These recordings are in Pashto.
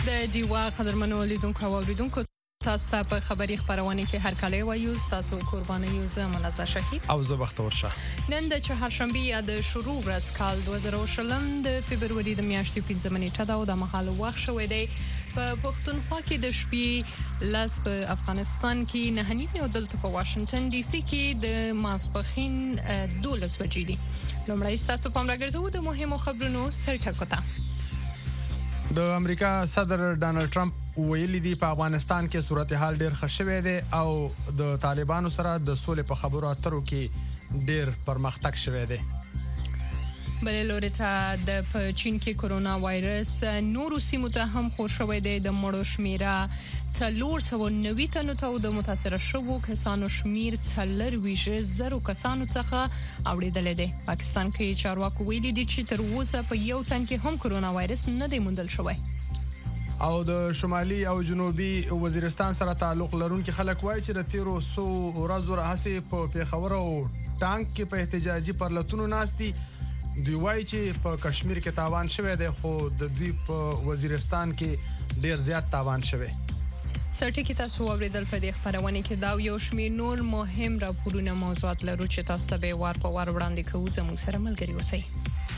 د جیوا قدرمنو لیدونکو او اوریدونکو تاسو ته په خبري خبرونه کې هر کله وایو تاسو قرباني یو منزه شهید او زه وخت ورشه نن د چهارشنبه یا د شروع ورځ کال 2020 د فبرवरी د میاشتې 15 نیټه دا د مهال وخت شوې دی په پښتونخوا کې د شپې لاس په افغانستان کې نه هني او دلته په واشنگټن ډي سي کې د ماسپخین 12 بجې دي لومړی تاسو په امر ګرځو د مهمو خبرونو سرټکوته د امریکا صدر ډانلډ ټرمپ ویلي دی په افغانستان کې صورتحال ډیر ښه شوی دی او د طالبانو سره د سولې په خبرو اترو کې ډیر پرمختګ شوی دی بل لوري ته د چین کې کورونا وایرس نورو سیمو ته هم خور شوی دی د مړو شمیره 490 تنو ته د متاثر شوو کسانو شمیر 420,000 کسانو څخه اوریدل دي پاکستان کې چارواکو ویلي دي چې تر اوسه په یو تن کې هم کورونا وایرس نه دی موندل شوی او د شمالي او جنوبي وزیرستان سره تعلق لرونکي خلک وایي چې د تیرو 100 ورځو راهسي په پیښور او ټانک کې په احتجاجي پرلتونو ناستي دوی وایي چې په کشمیر کې تاوان شوی دی خو د دوی په وزیرستان کې ډیر زیات تاوان شوی سرټکی تاسو اوریدل په دې خبرونه کې دا یو شمیر نور مهم راپورونه موضوعات لرو چې تاسو ته به وار په وار وړاندې کوو زموږ سره ملګری اوسئ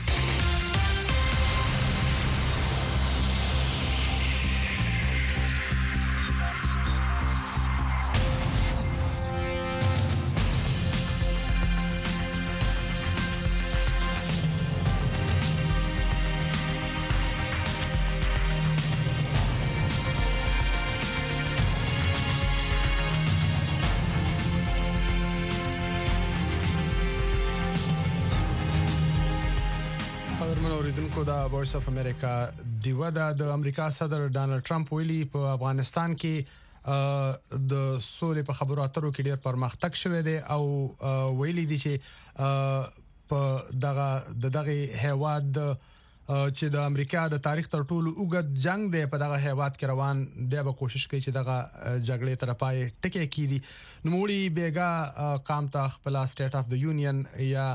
وایس اف امریکا دیوه د امریکا صدر ډانلډ ټرمپ ویلي په افغانستان کې د سولې په خبرو اترو کې ډېر پرمختګ شوی دی او ویلي دي چې په دغه هیواد چې د امریکا د تاریخ تر ټولو اوږد جنگ دی په دغه هیواد کې روان دی به کوشش کوي چې دغه جګړې تر پای ټکی کړي نوموړي بیګا قام ته خپل سټیټ اف د یونین یا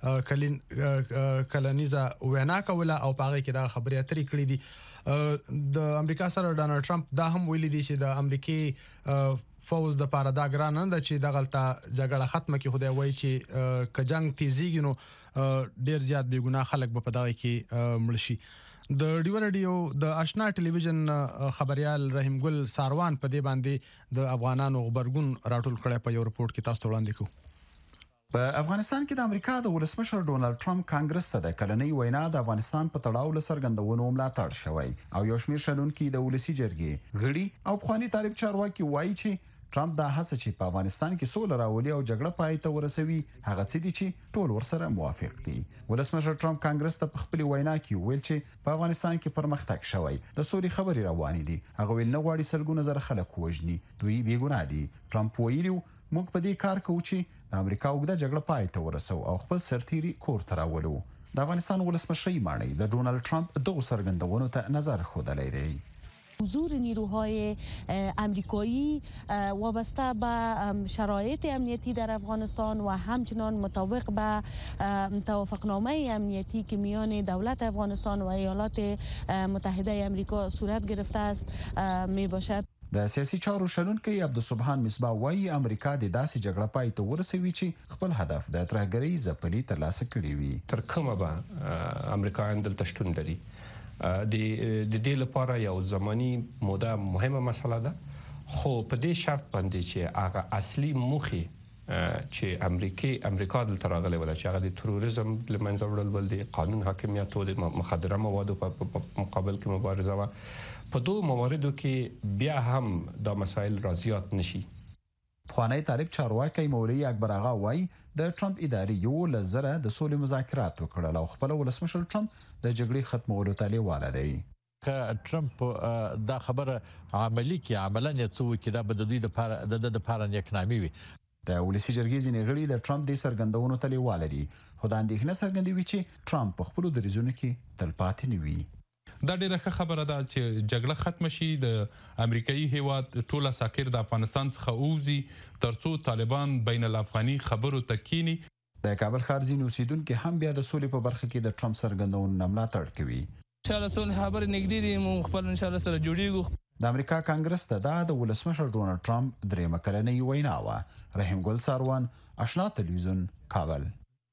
کلنیزه وینا کوله او پاره کې دا خبرې اترې کړې دي د امریکا سره ډانلډ ټرمپ دا هم ویلي دي چې د امریکای فوز د پاره دا ګران نه چې دغلطه جګړه ختمه کې خدای وایي چې ک جنگ تیزیږي نو ډیر زیات بیګناه خلک په دغه کې مړ شي د ډیو رادیو د آشنا ټلویزیون خبريال رحیم ګل ساروان په دې باندې د افغانانو خبرګون راټول کړی په یو رپورت کې تاسو ته وړاندې کوو په افغانستان کې د امریکا د ولسمشر ډونالد ټرمپ کانګرس ته د کلنۍ وینا د افغانستان په تړاو له څرګندونو ملاتړ شوی او یو شمېر شنونکي د ولسی جرګې غړي او خواني طالب چارواکي وایي چې ټرمپ دا هڅه چې په افغانستان کې سوله راولي او جګړه پای ته ورسوي هغه څه دي چې ټول ورسره موافق دي ولسمشر ټرمپ کانګرس ته په خپل وینا کې ویل چې په افغانستان کې پرمختګ شوی د سولې خبرې روانې دي هغه ویل نه غواړي سلګونه زره خلک وژني دوی بیګناه دي ټرمپ ویلي موږ په دې کار کوو چې د امریکا وګړه جګړه پای ته ورسو او خپل سرتيري کور ته راولو د افغانستان ولسمشر مانی د ډونالد ټرمپ دغه څرګندونو ته نظر خوده دی حضور نیروهای امریکایی وابسته به شرایط امنیتی در افغانستان و همچنان مطابق به توافقنامه امنیتی که میان دولت افغانستان و ایالات متحده امریکا صورت گرفته است می باشد د سیاسي چارو شنونکي عبدالسبحان مصباح وايي امریکا د داسې جګړه پای ته ورسوي چې خپل هدف د ترهګرۍ ځپلي ترلاسه کړي وي تر کومه به امریکایان دلته شتون لري د دې لپاره یو زماني موده مهمه مسله ده خو په دې شرط باندې چې هغه اصلي موخي چې امریکا دلته راغلي ولا چې هغه د تروریزم لمنځه وړل دي قانون حاکمیت او د مخدره موادو په مقابل کې مبارزه و په دوه مواردو کې بیا هم دا مسایل راضیات نشي خوانی طالب چارواکي مولوی اکبر آغا وای د ټرمپ ادارې یو لزره د سولې مذاکرات وکړل او خپل ولسمشر ټرمپ د جګړې ختمولو ته لیواله دی که ټرمپ دا خبره عملی کې عملاً یڅو کې دا بدوی د لپاره یکنامي وي د ولسی جرګې ځینې غړي د ټرمپ د سرګندونو ته لیواله دي خو د اندېښنه څرګندوي چې ټرمپ په خپل دریزونو کې تلپاتې نه وي دا ډیره ښه خبره ده چې جګړه ختم شي د امریکایي هیواد ټوله ساکر د افغانستان څخه اوزي ترڅو طالبان بین الافغاني خبرو تکینی د کابل ښار ځینې اوسیدونکو هم بیا د سولې په برخه کې د ټرمپ څرګندونو ملاتړ کوي ان شاء الله صلح خبر نګدي دي مو خپل ان شاء الله سره جوړیږو. د امریکا کانګرس ته د ولسمشر ډونالد ټرمپ درېمه کلنۍ وینا و. رحیم ګل ساروان، آشنا تلویزیون، کابل.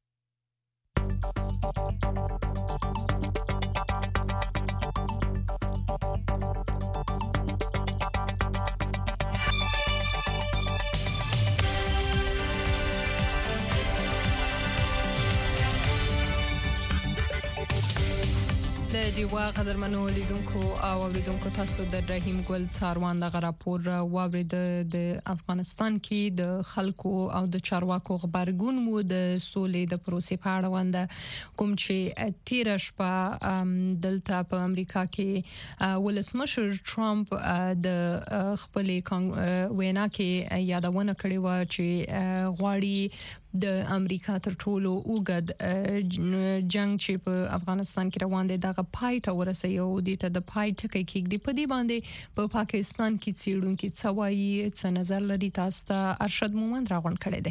د دیوا قدرمنو لیدونکو او اوریدونکو تاسو د رحیم ګل څاروان د راپور واورید د افغانستان کې د خلکو او د چارواکو خبرګون مو د سولې د پروسې په اړه وند کوم چې تیر شپه دلته په امریکا کې ولسمشر ټرمپ د خپل وینا کې یادونه کړې و چې غواړي د امریکا تر ټولو اوږد جنگ چې په افغانستان کې روان دی دغه پای ته ورسوي او د پای ټکی کېږدي. په دې باندې په پاکستان کې څېړونکي څه وایي، څه نظر لري، تاسو ته ارشد مومند راغونډ کړی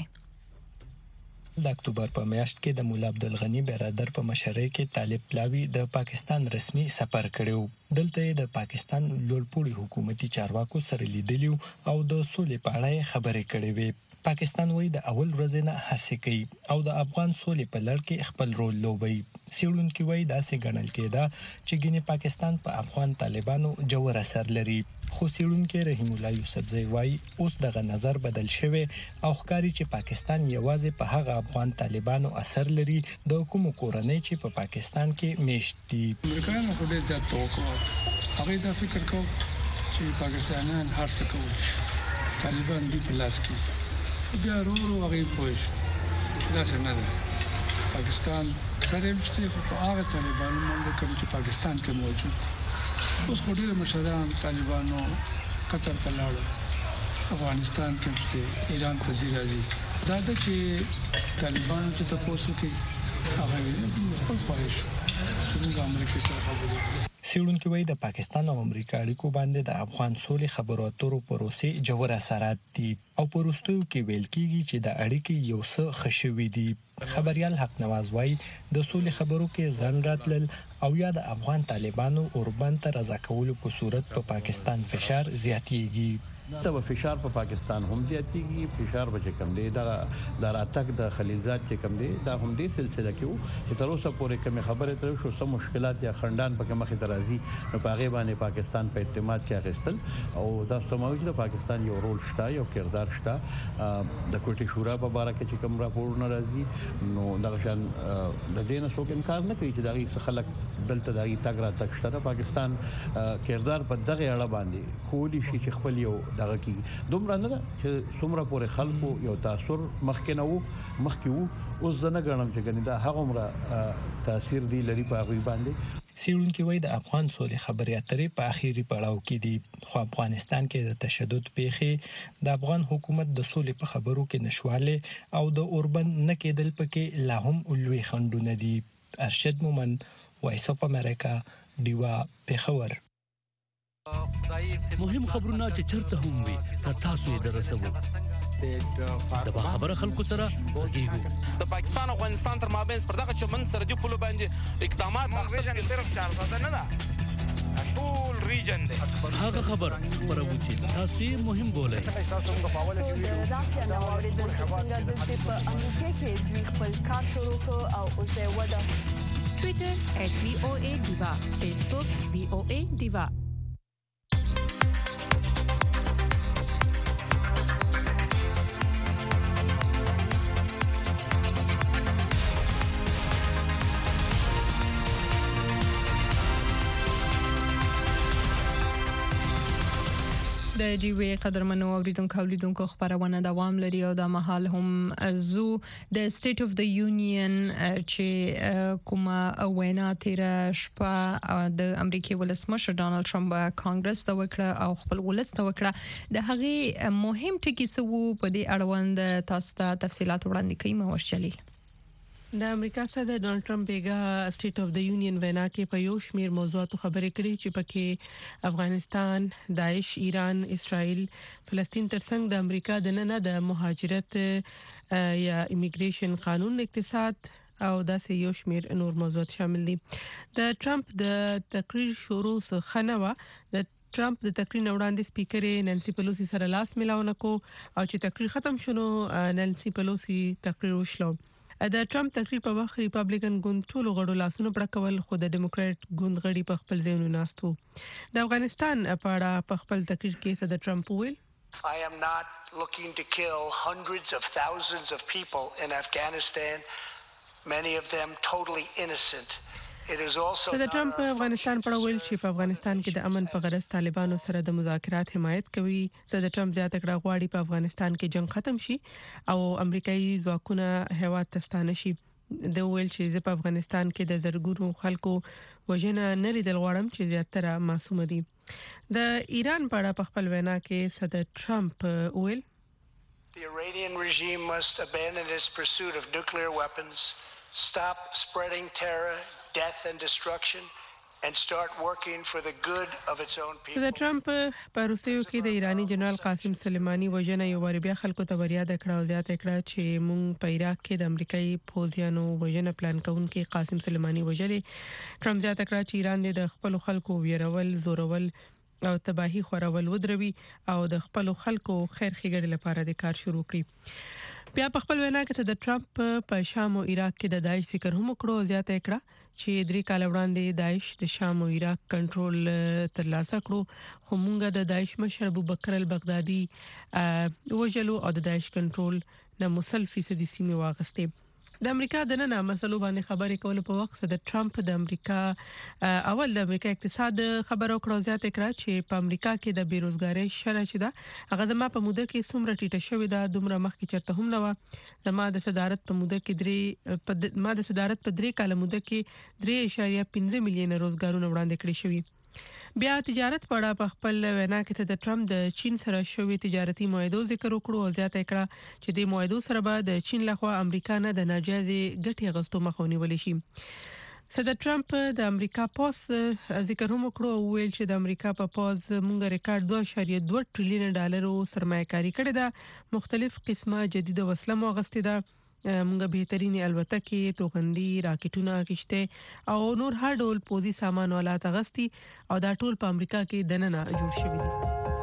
دی. د اکتوبر په میاشت کې د مولا عبدالغنی برادر په مشرۍ کې طالب پلاوی د پاکستان رسمي سفر کړو. دلته د پاکستان لوړپوړي حکومتي چارواکو سره لیدلی او د سولې په اړه خبرې کړې وې. پاکستان وایي د اول ورځې نه هڅه کوي او د افغان سولې په لړ کې خپل رول لوبوي. څېړونکي وایي داسې ګڼل کېده چې ګینه پاکستان په افغان طالبانو جوړ اثر لري. خو څېړونکي رحیم الله یوسفزی وایي اوس دغه نظر بدل شوی او ښکاري چې پاکستان یوازې په هغه افغان طالبانو اثر لري د کوم کورنۍ چې په پاکستان کې میشت دي. امریکایانو خو ډېر زیات توقعات هغه دا فکر کوي چې پاکستانیان هر څه کوي، طالبان دی په لاس کې بیا ورو هغه پوښ دا څنګه ده. پاکستان سره مشتي خو په هغه طالبانو باندې کوم چې پاکستان کې موجود دي. اوس خو ډېر مشران طالبانو قطر ته لاړل، افغانستان کې مشتي، ایران ته راځي. دا د چې طالبانو چې تاسو کې هغه خپل خواهش چې موږ امریکا سره خبرې. څېړونکي وایي د پاکستان او امریکا اړیکو باندې د افغان سولې خبرو اترو پروسې جوړ اثرات دي او په وروستیو کې ویل کېږي چې د اړیکې یو څه ښه شوي دي. خبريال حق نواز وایي د سولې خبرو کې ځان راتلل او یا د افغان طالبانو اوربند ته رضا کولو په صورت په پاکستان فشار زیاتېږي. دا فشار په پاکستان هم زیاتېږي. فشار به کم دی د راتګ د خلیلزاد چې کم دی دا هم دې سلسله کې وو چې تر اوسه پورې کوم خبره تر شو سم مشکلات یا خندان په مخه درازي نو په هغه باندې پاکستان په اعتماد کې اغستل او دا ستموي چې پاکستان یو رول شته، یو کردار شته. د کوټي شورا په اړه کې چې کوم راپور ناراضي نو دا شان د دې نه څوک انکار نه کوي چې دا غي خلک دلته دا غي تګ را تک شته. پاکستان کردار په دغه اړه باندې کولی شي چې خپل یو دغه کې دومره نه چې څومره پورې خلکو یو تاثیر مخکې وو اوس زنه غنم چې ګنې دا هغه عمره تاثیر دی لري په هغه باندې. څېړونکي وایي د افغان سولې خبرې اترې په اخیری پړاو کې دي خو افغانستان کې د تشدد پیښې د افغان حکومت د سولې په خبرو کې نشواله او د اوربند نه کېدل پکې لا هم لوی خنډونه دي. ارشد مومند، وایس اف امریکا، دیوا، پېښور. مهم خبرونه چې چرته هم وي تر تاسو یې درسوو د خبره خلکو سره ورګیږو. د پاکستان او افغانستان تر مابین پر دغه چمن سره دی په باندې اقدامات اخیستل صرف 400 نه ده ټول ریجن دی. هغه خبر خبرو چې تاسو یې مهم بولئ. راځي نو اوریدل چې څنګه د په امریکا کې دوی خپل کار شروع کړ او اوس یې ودا Twitter @VOA Diva، Facebook VOA Diva. د جیوی قدرمنو اوریدونکو خبرونه دوام لري او د محل هم زو د سټیټ اف د یونین چې کومه وینا تیر شپه د امریکای ولسمشر ډانلډ ټرمپ کانګرس ته وکړه او خپل ولس ته وکړه د هغه مهم ټکی سو په دې اړوند تاسو ته تفصيلات وړاندې کوي مو ورچلي. د امریکا صدر ډونالډ ټرمپ بیګا سټیټ اف د یونین وینا کې په یو شمیر موضوعاتو خبرې کړې چې پکې افغانستان، داعش، ایران، اسرائیل، فلسطین ترڅنګ د امریکا د نن د مهاجرت یا امیګریشن قانون، اقتصاد او داسې یو شمیر نور موضوعات شامل دي. د ټرمپ د تقریر شروع څخه نه د ټرمپ د تقریر وړاندې سپیکر نانسي پیلوسی سره لاس ملاونه کو او چې تقریر ختم شونه نانسي پیلوسی تقریر وشلو. د ټرمپ تقریر په وخت ریپابلیکن ګوند ټولو غړو لاسونه پړکول خو د ډیموکرات ګوند غړي په خپل ځایونو ناستو. د افغانستان په اړه په خپل تقریر کې صدر ټرمپ ویل I am not looking to kill hundreds of thousands of people in Afghanistan, many of them totally innocent. It is also د ټرمپ افغانستان په اړه ویل چې په افغانستان کې د امن په غرض طالبانو سره د مذاکرات حمایت کوي. د ټرمپ زیاته کړه غواړي په افغانستان کې جنگ ختم شي او امریکایي ځواکونه هیواد ته ستانه شي. د ویل چې په افغانستان کې د زرګونو خلکو وژنه نه لیدل غواړم چې زیاتره معصوم دي. د ایران په اړه په خپل وینا کې صدر ټرمپ ویل The Iranian regime must abandon its pursuit of nuclear weapons, stop spreading terror, death and destruction, and start working for the good of its own people. صدر ټرمپ په روسیو کې د ایرانی جنرال قاسم سلیمانی وژنه یو ور بیا خلکو ته وریا د کړه او زیاته کړه چې مونږ په عراق کې د امریکایي پوځیانو وژنه پلان کوونکي قاسم سلیمانی وژلې. ټرمپ زیاته کړه چې ایران د خپل خلکو ویرول زورول او تباہي خورول ودروي او د خپل خلکو خیر ښېګړې لپاره د کار شروع کړي. بیا په خپل وینا کې د ټرمپ په شام او عراق کې د داعش ذکر هم کړو. زیاته کړه چې 3 کال وړاندې داعش د شام او عراق کنټرول ترلاسه کړو خو مونږ د داعش مشر ابو بکر البغدادي وژلو او د داعش کنټرول نه مسل فیصدي سیمه واغسته. د امریکا د نن مسلو باندې خبرې کول په وخت د ټرمپ د امریکا اول د امریکا اقتصاد خبرو کړو. زیاته کړه چې په امریکا کې د بیروزګاری شرح چې دا هغه زما په موده کې څومره ټیټه شوې ده دومره مخکې چرته هم نه و. زما د صدارت په موده کې 3 کال موده کې 3.5 میلیون روزګارونه وړاندې کړی شوی. بیا تجارت په اړه په خپل وینا کې د ټرمپ د چین سره شوی تجارتي معاهدو ذکر وکړو او زیاته کړه چې د معاهدو سره به د چین لخوا امریکا نه د ناجایز ګټې غوښتو مخه ونیول شي. صدر ټرمپ د امریکا پوز ذکر هم وکړو او ویل چې د امریکا په پوز مونږ ریکارډ 2.2 ټریلیون ډالرو سرمایه‌کاري کړې ده. مختلف قسمه جدید وسله مو غوښتي ده. مونږ بهترینی الوتکې توغندي راکټونه کشته او نور هر ډول پوزي سامان ولات غستی او دا ټول په امریکا کې دننه جوړ شوی دي.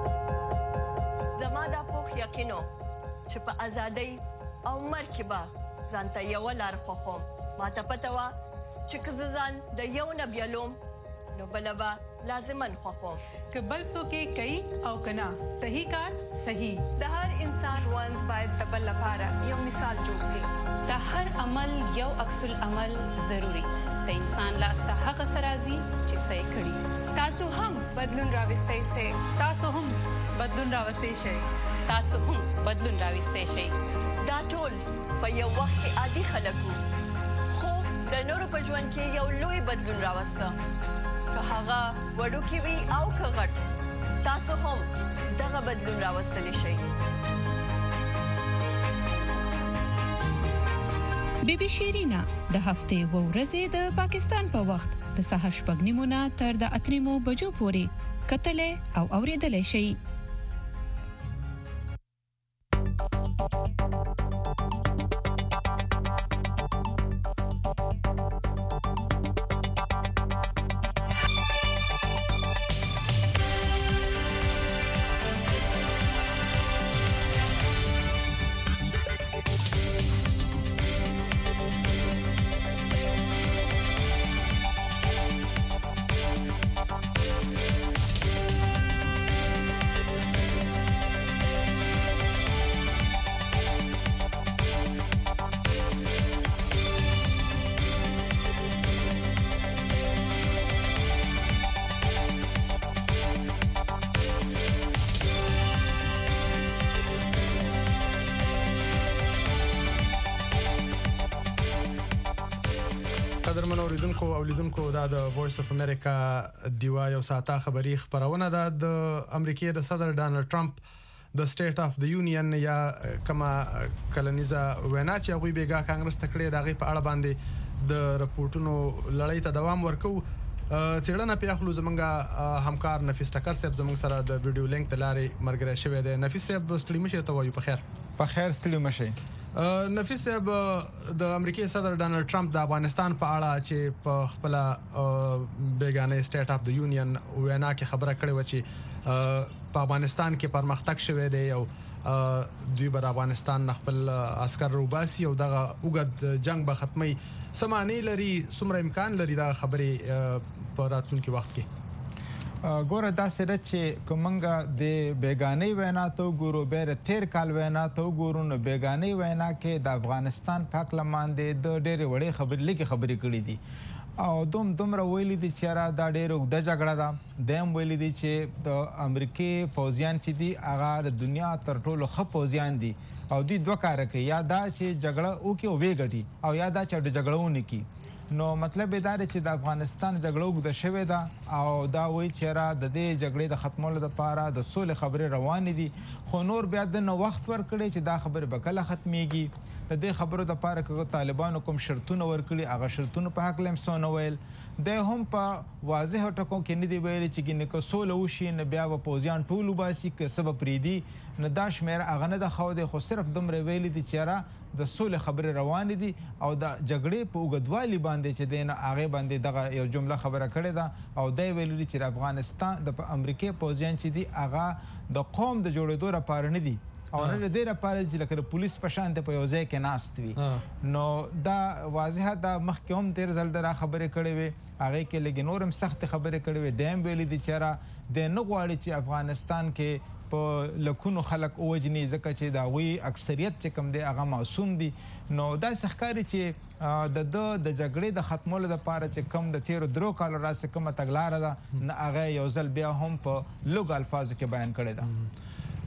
زما د پوخ یقینو چې په ازادۍ او مرکبه ځانته یو لار خوخم ما ته پته وا چې ځان د یو نه بیلوم نو بلبا لازمن خوخم که بل څوک کوي او کنا صحیح کار صحیح. د هر انسان ژوند باید د بل لپاره یو مثال جوړ شي. د هر عمل یو عکس العمل ضروری. د انسان لاس ته هغه سرازي چې صحیح کړي. تاسو هم بدلون راوستئ شئ. تاسو هم بدلون راوستئ شئ. تاسو هم بدلون راوستئ شئ. دا ټول په یو وخت کې عادي خلکو خو د نورو په ژوند کې یو لوی بدلون راوسته. که هغه وړوکی وي او که غټ تاسو هم دغه بدلون راوستلی شئ. بیبي شیرینا د هفتې و ورځې د پاکستان په وخت د سحر 8:30 تر د 8 بجو پورې کتلې او اوریدلې شي. قدرمن اوریدونکو او لیدونکو دا د وایس اف امریکا دیوا یو ساعته خبری خبرونه ده د امریکای د صدر ډانلډ ټرمپ د سټیټ اف د یونین یا کما کلنیزا وینا چې هغه بیګا کانګرس تکړه دغه په اړه باندې د رپورټونو لړۍ ته دوام ورکو څېړنه په اخلو زمونږ همکار نفیس ټکر صاحب زمونږ سره د ویډیو لینک ته لارې مرګره شوی دی. نفیس صاحب ستړي مشه ته وایو په خیر. په خیر ستړي مشه. نفیس صاحب د امریکای صدر ډانلډ ټرمپ د افغانستان په اړه چې په خپل بیگانه سټیټ اف د یونین وینا کې خبره کړې و چې په افغانستان کې پرمختګ شوی دی او دوی به د افغانستان خپل عسكر روباسي او دغه وګد جنگ به ختمي سمانی لري څومره امکان لري دا خبرې په راتلونکي وخت کې؟ ګوره دا سره چې کومنګ د بیگانه وینا ته ګورو بیر تیر کال وینا ته ګورو نو بیگانه وینا کې د افغانستان پاک لمانده د ډېر وړې خبرې کړې دي او دومره ویلي دي چې را دا ډېر اوږده جګړه ده. دیم ویلي دي چې د امریکای پوځیان چې دي هغه د دنیا تر ټولو ښه پوځیان دي او دوی دوه کاره کوي، یا دا چې جګړه وکړي او ویې ګټي او یا دا چې جګړه ونه کړي. نو مطلب دا دی چې د افغانستان جګړه اوږده شوې ده او دا وایي چې را د دې جګړې د ختمولو لپاره د سولې خبرې روانې دي، خو نور بیا د نو وخت ورکړي چې دا خبرې به کله ختمېږي. د دې خبرو لپاره که طالبانو کوم شرطونه ورکړي هغه شرطونه په حق لم څه نه ویل. د هم په واضح ټکو کې نه دی ویلي چې ګینه که سوله وشي نه بیا به پوځیان ټول وباسي که سبب پرېږدي نه دا شمېر هغه نه ده ښودی، خو صرف دومره ویلي دي چې را د سولې خبرې روانې دي او د جګړې په اوږدوالي باندې چې دی نه هغې باندې دغه یو جمله خبره کړې ده او دی ویلي دي چې د افغانستان د امریکای پوځیان چې دي هغه د قوم د جوړېدو لپاره نه دي او نه د دې لپاره چې لکه د پولیس په شان په یو ځای کې ناست وي. نو دا واضحه ده مخکې هم تېر ځل د را خبرې کړې وې هغې کې لږې نور هم سختې خبرې کړې وې. دی هم ویلي دي چې را دی نه غواړي چې افغانستان کې په لکونو خلک ووجني ځکه چې د هغوی اکثریت چې کوم دی هغه معصوم دي. نو داسې ښکاري چې د جګړې د ختمولو لپاره چې کوم د تېرو 3 کالو راڅخه کومه تګلاره ده نه هغه یو ځل بیا هم په لږو الفاظو کې بیان کړې ده.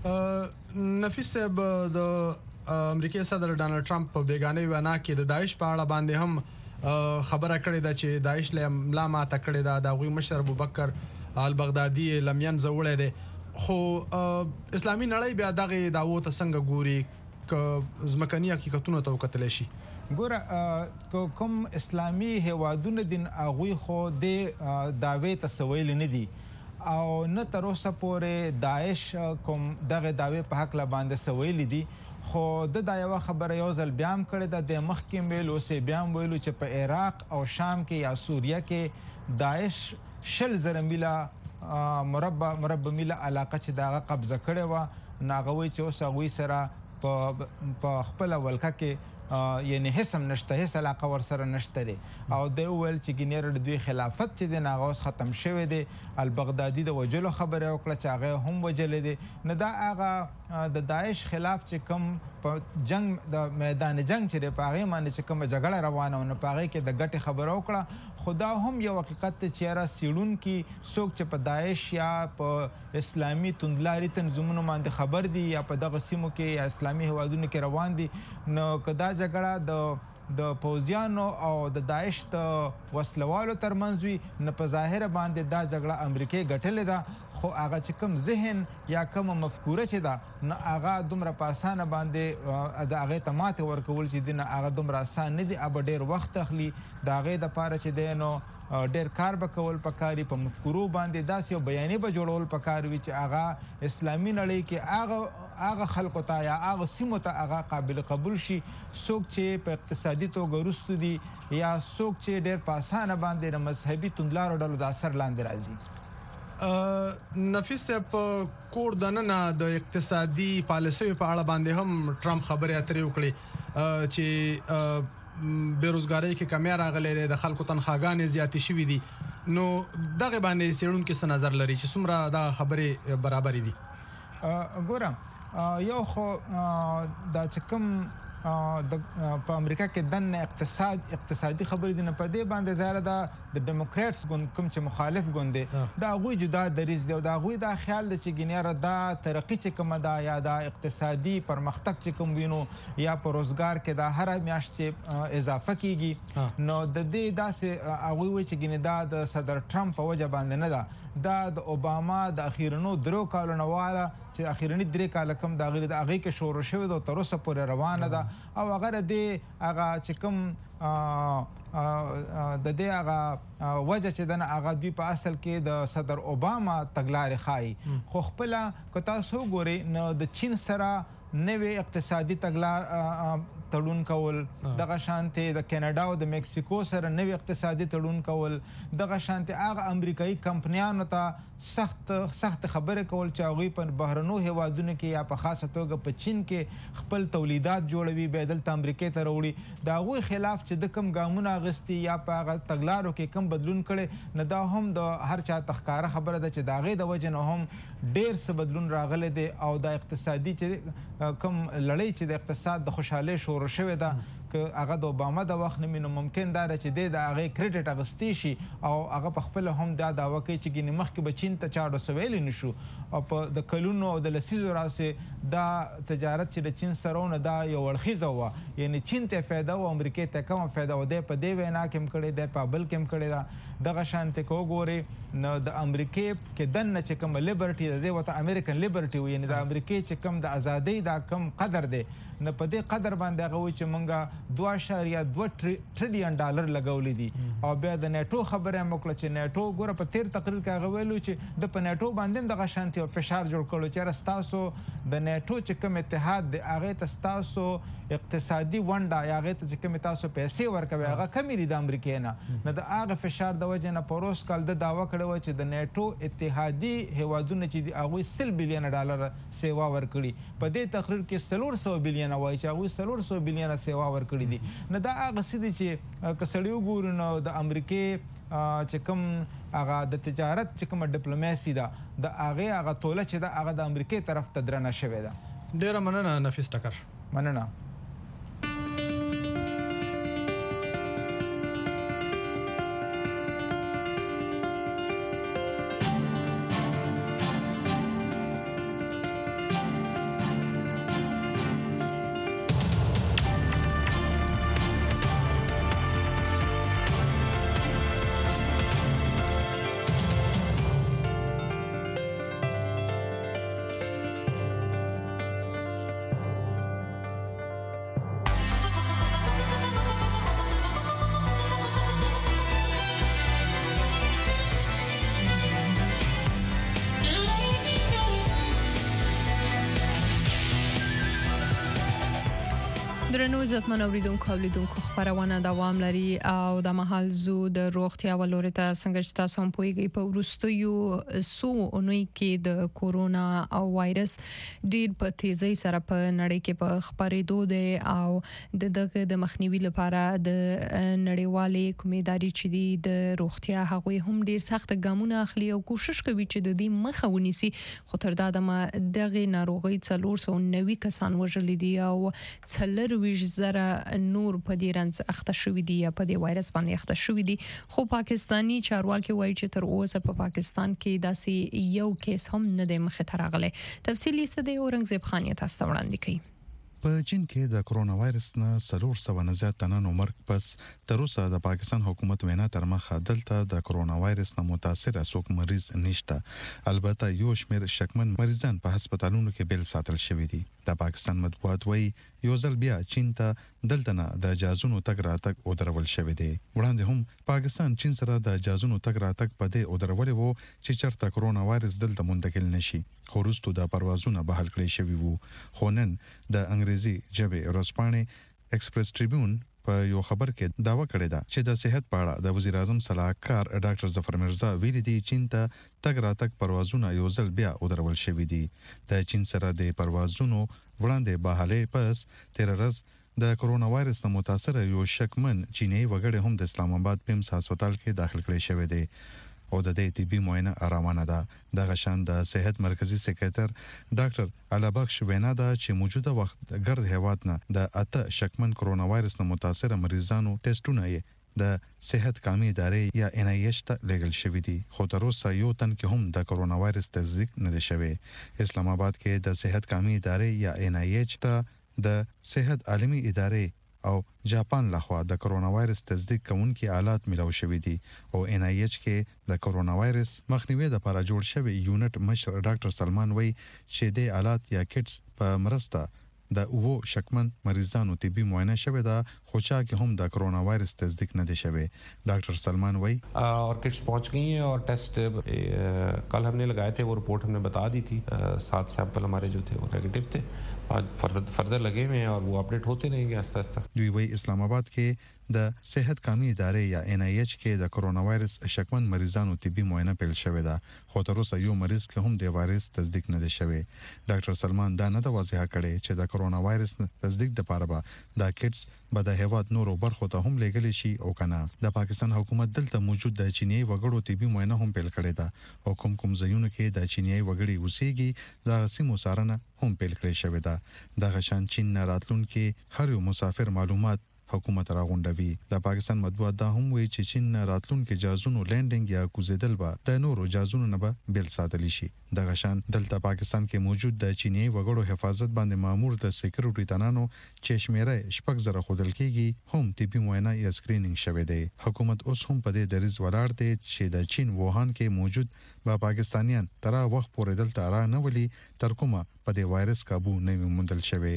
نفیس صاحب د امریکای صدر ډانلډ ټرمپ په بیگانه وینا کې د داعش په اړه باندې هم خبره کړې ده چې داعش له ملا ماته کړې ده، د هغوی مشر ابوبکر البغدادي لمین زوړی دی. خو اسلامي نړۍ بیا دغه دعوو ته څنګه ګوري که ځمکني حقیقتونو ته وکتلی شي؟ ګوره کوم اسلامي هیوادونه دي هغوی خو د دعوې ته څه ویلي نه دي او نه تر اوسه پورې داعش کوم دغه دعوې په هکله باندې څه ویلي دي، خو د دا یوه خبره یو ځل بیا هم کړې ده. د مخکې هم ویلو اوس یې بیا هم ویلو چې په عراق او شام کې یا سوریه کې داعش 100,000 میله مربع میله علاقه چې د هغه قبضه کړې وه نو هغه وایي چې اوس هغوی سره په خپله ولکه کې یعنی هیڅ هم نشته، هیڅ علاقه ورسره نشته دی او دی وویل چې ګینیر د دوی خلافت چې دی نو هغه اوس ختم شوی دی. البغدادي د وجلو خبره وکړه چې هغه هم وجلی دی. نو دا هغه د داعش خلاف چې کوم په جنگ د میدان جنگ چې دی په هغې باندې چې کومه جګړه روانه وه نو په هغې کې د ګټې خبره وکړه. خو دا هم یو حقیقت دی چې یاره څېړونکي څوک چې په داعش یا په اسلامي توندلاري تنظیمونو باندې خبر دي یا په دغه سیمو کې یا اسلامي هیوادونو کې روان دي نو که دا جګړه د پوځیانو او د داعش د وسلوالو ترمنځ وي نو په ظاهره باندې دا جګړه امریکای ګټلې ده، خو هغه چې کوم ذهن یا کومه مفکوره چې ده نو هغه دومره په اسانه باندې د هغې ته ماتې ورکول چې دی نو هغه دومره اسان نه دي. ابه ډېر وخت اخلي د هغې دپاره چې دی نو ډېر کار به کول پکار وي، په مفکورو باندې داسې یو بیانیې به جوړول پکار وي چې هغه اسلامي نړۍ کې هغه خلکو ته یا هغه سیمو ته هغه قابل قبول شي څوک چې په اقتصادي توګه وروسته دي یا څوک چې ډېر په اسانه باندې د مذهبي توندلارو ډلو د اثر لاندې راځي. نفیس صاحب په کور دننه د اقتصادي پالیسیو په اړه باندې هم ټرمپ خبرې اترې وکړې چې بیروزګارۍ کې کمی راغلی دی، د خلکو تنخواګانې زیاتې شوي دي. نو دغه باندې څېړونکي څه نظر لري چې څومره دغه خبرې برابرې دي؟ ګوره یو خو دا چې کوم په امریکا کې دننه اقتصادي خبرې دي نه په دې باندې ظاهره ده د ډیموکریټس ګوند کوم چې مخالف ګوند دی د هغوی جدا دریځ دی او د هغوی دا خیال دی چې ګینیاره دا ترقي چې کومه ده یا دا اقتصادي پرمختګ چې کوم وینو یا په روزګار کې دا هره میاشت چې اضافه کیږي نو د دې داسې هغوی وایي چې ګینې دا د صدر ټرمپ په وجه باندې نه ده، دا د اوباما د اخیرنو 3 کالو نه واله چې اخیرني 3 کاله کوم د هغې کې شروع شوې ده او تر اوسه پورې روانه ده او هغه د هغه چې کوم د دې هغه وجه چې دنه هغه دوی په اصل کې د صدر اوباما تګلارې ښایي خو خپله که تاسو وګورئ نو د چین سره نوې اقتصادي تړون کول دغه شانتې د کینیډا او د میکسیکو سره نوې اقتصادي تړون کول دغه شانتې هغه امریکایي کمپنیانو ته سخت خبرې کول چې هغوی په بهرنو هیوادونو کې یا په خاصه توګه په چین کې خپل تولیدات جوړوي بیا دلته امریکې ته راوړي د هغوی خلاف چې د کوم ګامونه اخیستي یا په هغه تګلارو کې کوم بدلون کړی نو دا هم د هر چا ته ښکاره خبره ده چې د هغې د وجې نه هم ډېر څه بدلون راغلی دی او د اقتصادي چې کوم لړۍ چې د اقتصاد د خوشحالۍ شروع شوې ده که هغه د اوباما د وخت نه وي نو ممکن دا ده چې دی د هغې کریډټ اخیستی شي او هغه په خپله هم دا دعوه کوي چې ګینې مخکې به چین ته چاړو څه ویلی نه شو او په د کلونو او د لسیزو راسې دا تجارت چې د چین سره و نو دا یو اړخیزه وه یعنې چین ته فایده و امریکې ته کمه فایده و دی په دې وینا کې هم کړې دی په بل کې هم کړې ده دغه شانتې که وګورې نو د امریکې کې دننه چې کومه لیبرټي ده دی ورته امریکن لیبرټي و یعنې د امریکې چې کوم د ازادۍ دا کم قدر دی نو په دې قدر باندې هغه وایي چې موږ 2.2 ټریلیون ډالر لګولی دي او بیا د نیټو خبره هم وکړه چې نیټو ګوره په تیر تقریر کې هغه ویلو چې د په نیټو باندې هم دغه شانتې یو فشار جوړ کړو چې یاره ستاسو د نیټو چې کوم اتحاد دی هغې ته ستاسو اقتصادي ونډه یا هغې ته چې کومې تاسو پیسې ورکوئ هغه کمې دي د امریکې نه نو د هغه فشار د وجې نه په روز کال د دعوه کړې وه چې د نیټو اتحادي هیوادونه چې دي هغوی 100 بلیونه ډالر سیوا ورکړي په دې تقریر کې 400 بلیونه وایي چې هغوی 400 بلیونه سیوا ورکړي دي نو دا هغه څه دي چې که سړی وګورو نو د امریکې چې کوم هغه د تجارت چې کومه ډیپلوماسي ده د هغې هغه توله چې ده هغه د امریکې طرف ته درنه شوې ده ډېره مننه نفیس ټکر مننه درنو عزتمن اوریدونکو اولیدونکو خبرونه دوام لري او د مهال زو د روغتیا ولوري ته څنګه چې تاسو هم پوهیږئ په وروستیو سو اونۍ کې د کورونا او وایرس ډېر په تیزی سره په نړۍ کې په خبرېدو دی او دغه د مخنیوي لپاره د نړیوالې کومیداري چې دی د روغتیا هغوی هم ډېر سخت ګامونه اخلي او کوشش کوي چې د دې مخه ونیسي خو تر دا دمه دغه ناروغي 490 کسان وژلي دي او 4 زره نور په دې رنځ اخته شوي دي یا په دې وایرس باندې اخته شوي دي خو پاکستانی چارواکي وایي چې تر اوسه په پاکستان کې داسې یو کیس هم نه دی مخې ته راغلی تفصیلي څه دی اورنګزیب خان یې تاسو ته وړاندې کوي په چین کې د کرونا وایرس نه 400 نه زیات تنانو مرګ پس تر اوسه د پاکستان حکومت وینا تر مخه دلته د کرونا وایرس نه متاثر څوک مریض نشته البته یو شمېر شکمن مریضان په هسپتالونو کې بیل ساتل شوي دي د پاکستان مطبوعات وایي یو ځل بیا چین ته دلته نه د جازونو تګ راتګ ودرول شوی دی وړاندې هم پاکستان چین سره د جازونو تګ راتګ په دې ودرولې وو چې چرته کرونا وایرس دلته منتقل نشي خو وروسته د پروازونه بحال کړی شوی وو خو نن د انګریزي ژبې ورځپاڼې ایکسپریس ټریبیون په یو خبر کې داوا کړې ده چې د صحت په اړه د وزیر اعظم صلاحکار ډاکټر ظفر مرزا ویلي دي چین ته تګ راتګ پروازونه یو ځل بیا ودرول شوی دي د چین سره د پروازونو وړاندې بحالې پس تیر ورځ د کرونا وایرس نه متاثر یو شکمن چینی وګړی هم د اسلام آباد پیمس هسپتال کې داخل کړی شوی دی او د دې طبي معاینه روانه ده د غشان د صحت مرکزی سکرټر ډاکټر علابخش وینا ده چې موجوده وخت ګرد هیواد نه د اته شکمن کرونا وایرس نه متاثر مریضانو ټیسټونه یې د صحت قومي ادارې یا ان ای ایچ ته لګل شوی دي خو تر اوسه یو تن کې هم د کرونا وایرس تصدیق نه دی شوی اسلام آباد کې د صحت قومي ادارې یا ان ای ایچ ته د صحت عالمي ادارې او جاپان لخوا د کرونا وایرس تصدیق کوونکي آلات ملو شوي دي او ان ای ایچ کې د کرونا وایرس مخنیوي لپاره جوړ شوی یونټ مشر ډاکټر سلمان وای چې د آلات یا کټس په مرسته د وو شکمن مریضانو طبي معاینه شوې ده خو چا کې هم د کرونا وایرس تصدیق نه دی شوی ډاکټر سلمان وای और किट्स पहुंच गई हैं और टेस्ट कल हमने लगाए थे वो रिपोर्ट हमने बता दी थी 7 सैंपल हमारे जो थे वो नेगेटिव थे आज फर्दर लगे हुए हैं और वो अपडेट होते रहेंगे आस्ते आस्ते دوی وای اسلام آباد کې د صحت قومي ادارې یا NIH کې د کرونا وایرس شکمن مریضانو طبي معاینه پیل شوې ده خو تر اوسه یو مریض کې هم د وایرس تصدیق نه دی شوی ډاکټر سلمان دا نه د واضحه کړي چې د کرونا وایرس تصدیق د پاره به د کټس به د هیواد نورو برخو ته هم لېږل شي او کنه د پاکستان حکومت دلته موجود د چینی وګړو طبي معاینه هم پیل کړې ده او کوم ځایونو کې د چینی وګړي اوسېږي د سیمو سارنه هم پیل کړې شوې ده د غشان چین نه راتلونکي هر یو مسافر معلومات حکومت راغونډوي د پاکستان مطبوعات دا هم وایي چې چین راتلونکو جازونو لینډینګ یا کوزیدل به د نورو جازونو نه به بیل ساتل شي د غشان دلته پاکستان کې موجود د چینی وګړو حفاظت باندې مامور د سکیورټي تنانو چې شمیره شپږ زره خودل کېږي هم طبي معاینه یا سکرینینګ شوی دی حکومت اوس هم په دې دریز ولاړ دی چې د چین ووهان کې موجود با پاکستانیان تر وخت پورې دلته را نه ولي تر کومه په دې وایرس قابو نه موندل شوی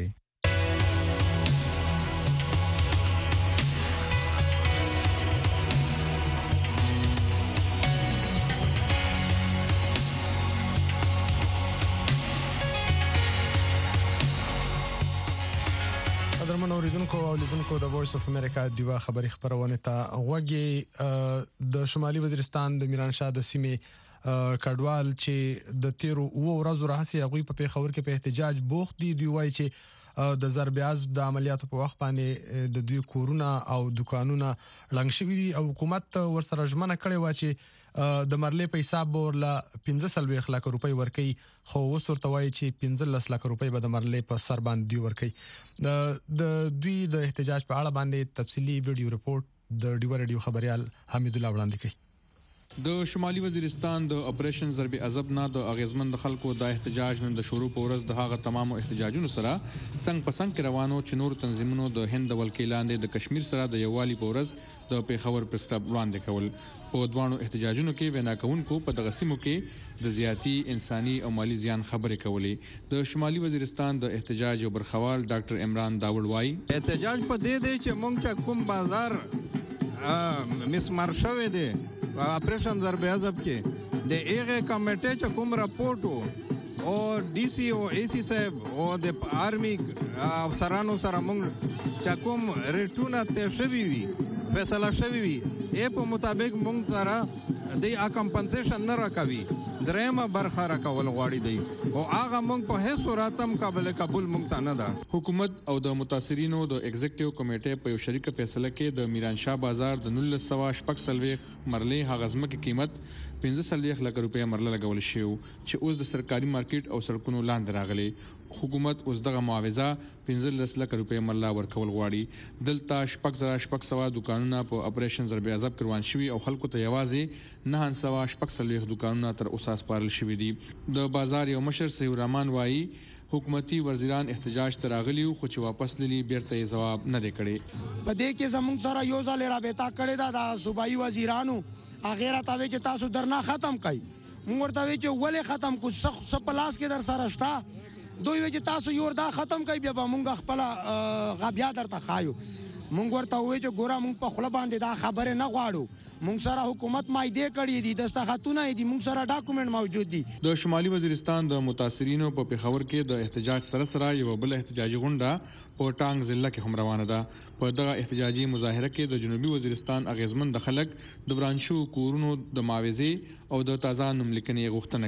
اوریدونکو او لیدونکو د وایس اف امریکا دیوا خبری خبرونه ته غوږی د شمالي وزیرستان د میرانشاه د سیمې کډوال چې د 13 ورځو راهسي هغه په پیښور کې په احتجاج بوخت دي دی وایي چې د ضرب عزب د عملیاتو په وخت باندې د دوی کورونه او دکانونه لنګ شوي دي او حکومت ورسره ژمنه کړې و چې د مرلې په حساب ورلا 15 لک روپۍ ورکړي خو اوس ورته وایي چې 15 لک روپۍ به د مرلې په سر باندې ورکړي د دوی د احتجاج په اړه باندې تفصیلی ویډیو ریپورت د ډیو رادیو خبريال حمید الله وړاندې کوي د شمالي وزیرستان د اپریشن ضرب عذاب نه د اغیزمن خلکو د احتجاج نن د شروع په ورځ د هغه تمامو احتجاجونو سره څنګه پسنګ روانو چې نور تنظیمونو د هند ولکې لاندې د کشمیر سره د یووالي په ورځ د پیښور پرستاب وړاندې کول په دوانو احتجاجونو کې وینا کوونکو په دغه سیمو کې د زیاتی انساني او مالی زیان خبرې کولې د شمالي وزیرستان د احتجاج او برخوال ډاکټر عمران داوړ وای احتجاج په دې دی چې مونږ کوم بازار مسمار شوی دی اپریشن ضرب عذاب کې د ایغه کمیټه چې کوم راپورټ او ډي سي او اي سي صاحب او د آرمي افسرانو سره موږ چې کوم ریټونه ته شوي وي فیصله شوي وي په مطابق موږ سره د کمپنسیشن نه راکوي درېمه برخه راکول غواړي دی او هغه موږ په هیڅ صورت هم قبول موږ ته نه ده حکومت او د متاثرینو د ایگزیکټیو کمیټې په یو شریکه فیصله کې د میرانشاه بازار د 1940 مرلې هغزمه کې قیمت 15 لک روپیا مرله لګول شو چې اوس د سرکاري مارکیټ او سړکونو لاندې راغلي حکومت اوس دغه معاوضه 15 لک روپیا مرله ورکول غواړي دلته شپږ دکانونه په اپریشن ضرب عذاب کروان شوي او خلکو ته یوازې 940 دکانونه تر اوسه سپارل شوي دي د بازار یو مشر سیو رحمان وایي حکومتي وزیران احتجاج ته راغلي خو چې واپس للی بیرته جواب نه دی کړی په دې کې زموږ سره یو ځل رابطه کړې ده د صوبایي وزیرانو هغه راته وی چې تاسو درنا ختم کړئ موږ ورته وی چې ولې ختم کو څه پلاس کې در سره شته دوی وی چې تاسو یو دا ختم کړئ بیا موږ خپل غبیا درته خایو موږ ورته وی چې ګوره موږ په خپل باندې دا خبره نه غواړو موږ سره حکومت مایده کړی دي دستخطونه دي موږ سره ډاکومنټ موجود دي د شمالي وزیرستان د متاثرینو په پیښور کې د احتجاج سره یو بل احتجاجي غونډه په ټانګ ضلع کې هم روانه ده په دغه احتجاجي مظاهره کې د جنوبي وزیرستان اغیزمن د خلک د برانشو کورونو د معاوضې او د تازه نوملیکنې غوښتنه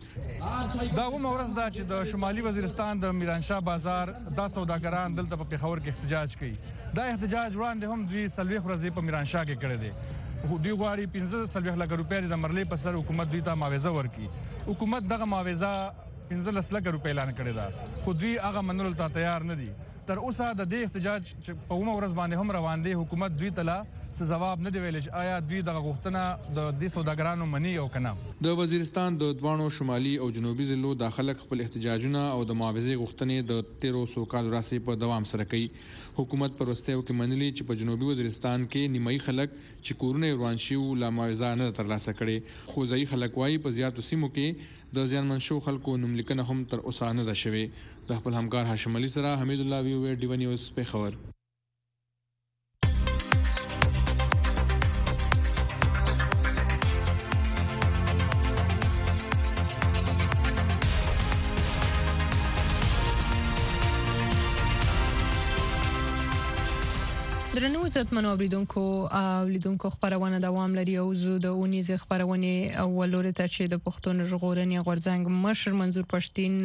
کوي دا کومه ورځ ده چې د شمالي وزیرستان د میرانشاه بازار د سوداګران دلته په پیښور کې احتجاج کوي دا احتجاج وړاندې هم دوی سلويخ ورځې په میرانشاه کې کړی دی دوی غواړي 15 لک روپیا د مرلې په سر حکومت دوی ته معاوضه ورکړي حکومت دغه معاوضه 15 لک روپیا اعلان کړی دا خو دوی هغه منلو ته تیار نه دي تر اوسه د دې احتجاج په کومه ورځ باندې هم روان دي حکومت دوی ته څه جواب نه دی ویل چې آیا دوی د غوښتنه د دې سوداګرانو منی او کنه. د وزیرستان د دوانو شمالي او جنوبي ضلعو د خلک خپل احتجاجونه او د معاوضې غوښتنې د 1300 کال راځي په دوام سره کوي. حکومت پر وستیو کې منلي چې په جنوبي وزیرستان کې نیمایي خلک چې کورونه روان شي او لا معاوضه نه ترلاسه کړي، خو ځایي خلک وايي په زیاتو سیمو کې د زیانمن شو خلکو نوملیکنه هم تر اوسه نه ده شوې. د خپل همکار هاشم علي سره حمید الله وی ډیو نیوز په خبر. درنو عزتمنو اوریدونکو او لیدونکو خبرونه دوام لري او زه د اونیز خبرونه اولور ته چې د پښتون ژغورنې غورځنګ مشر منظور پښتين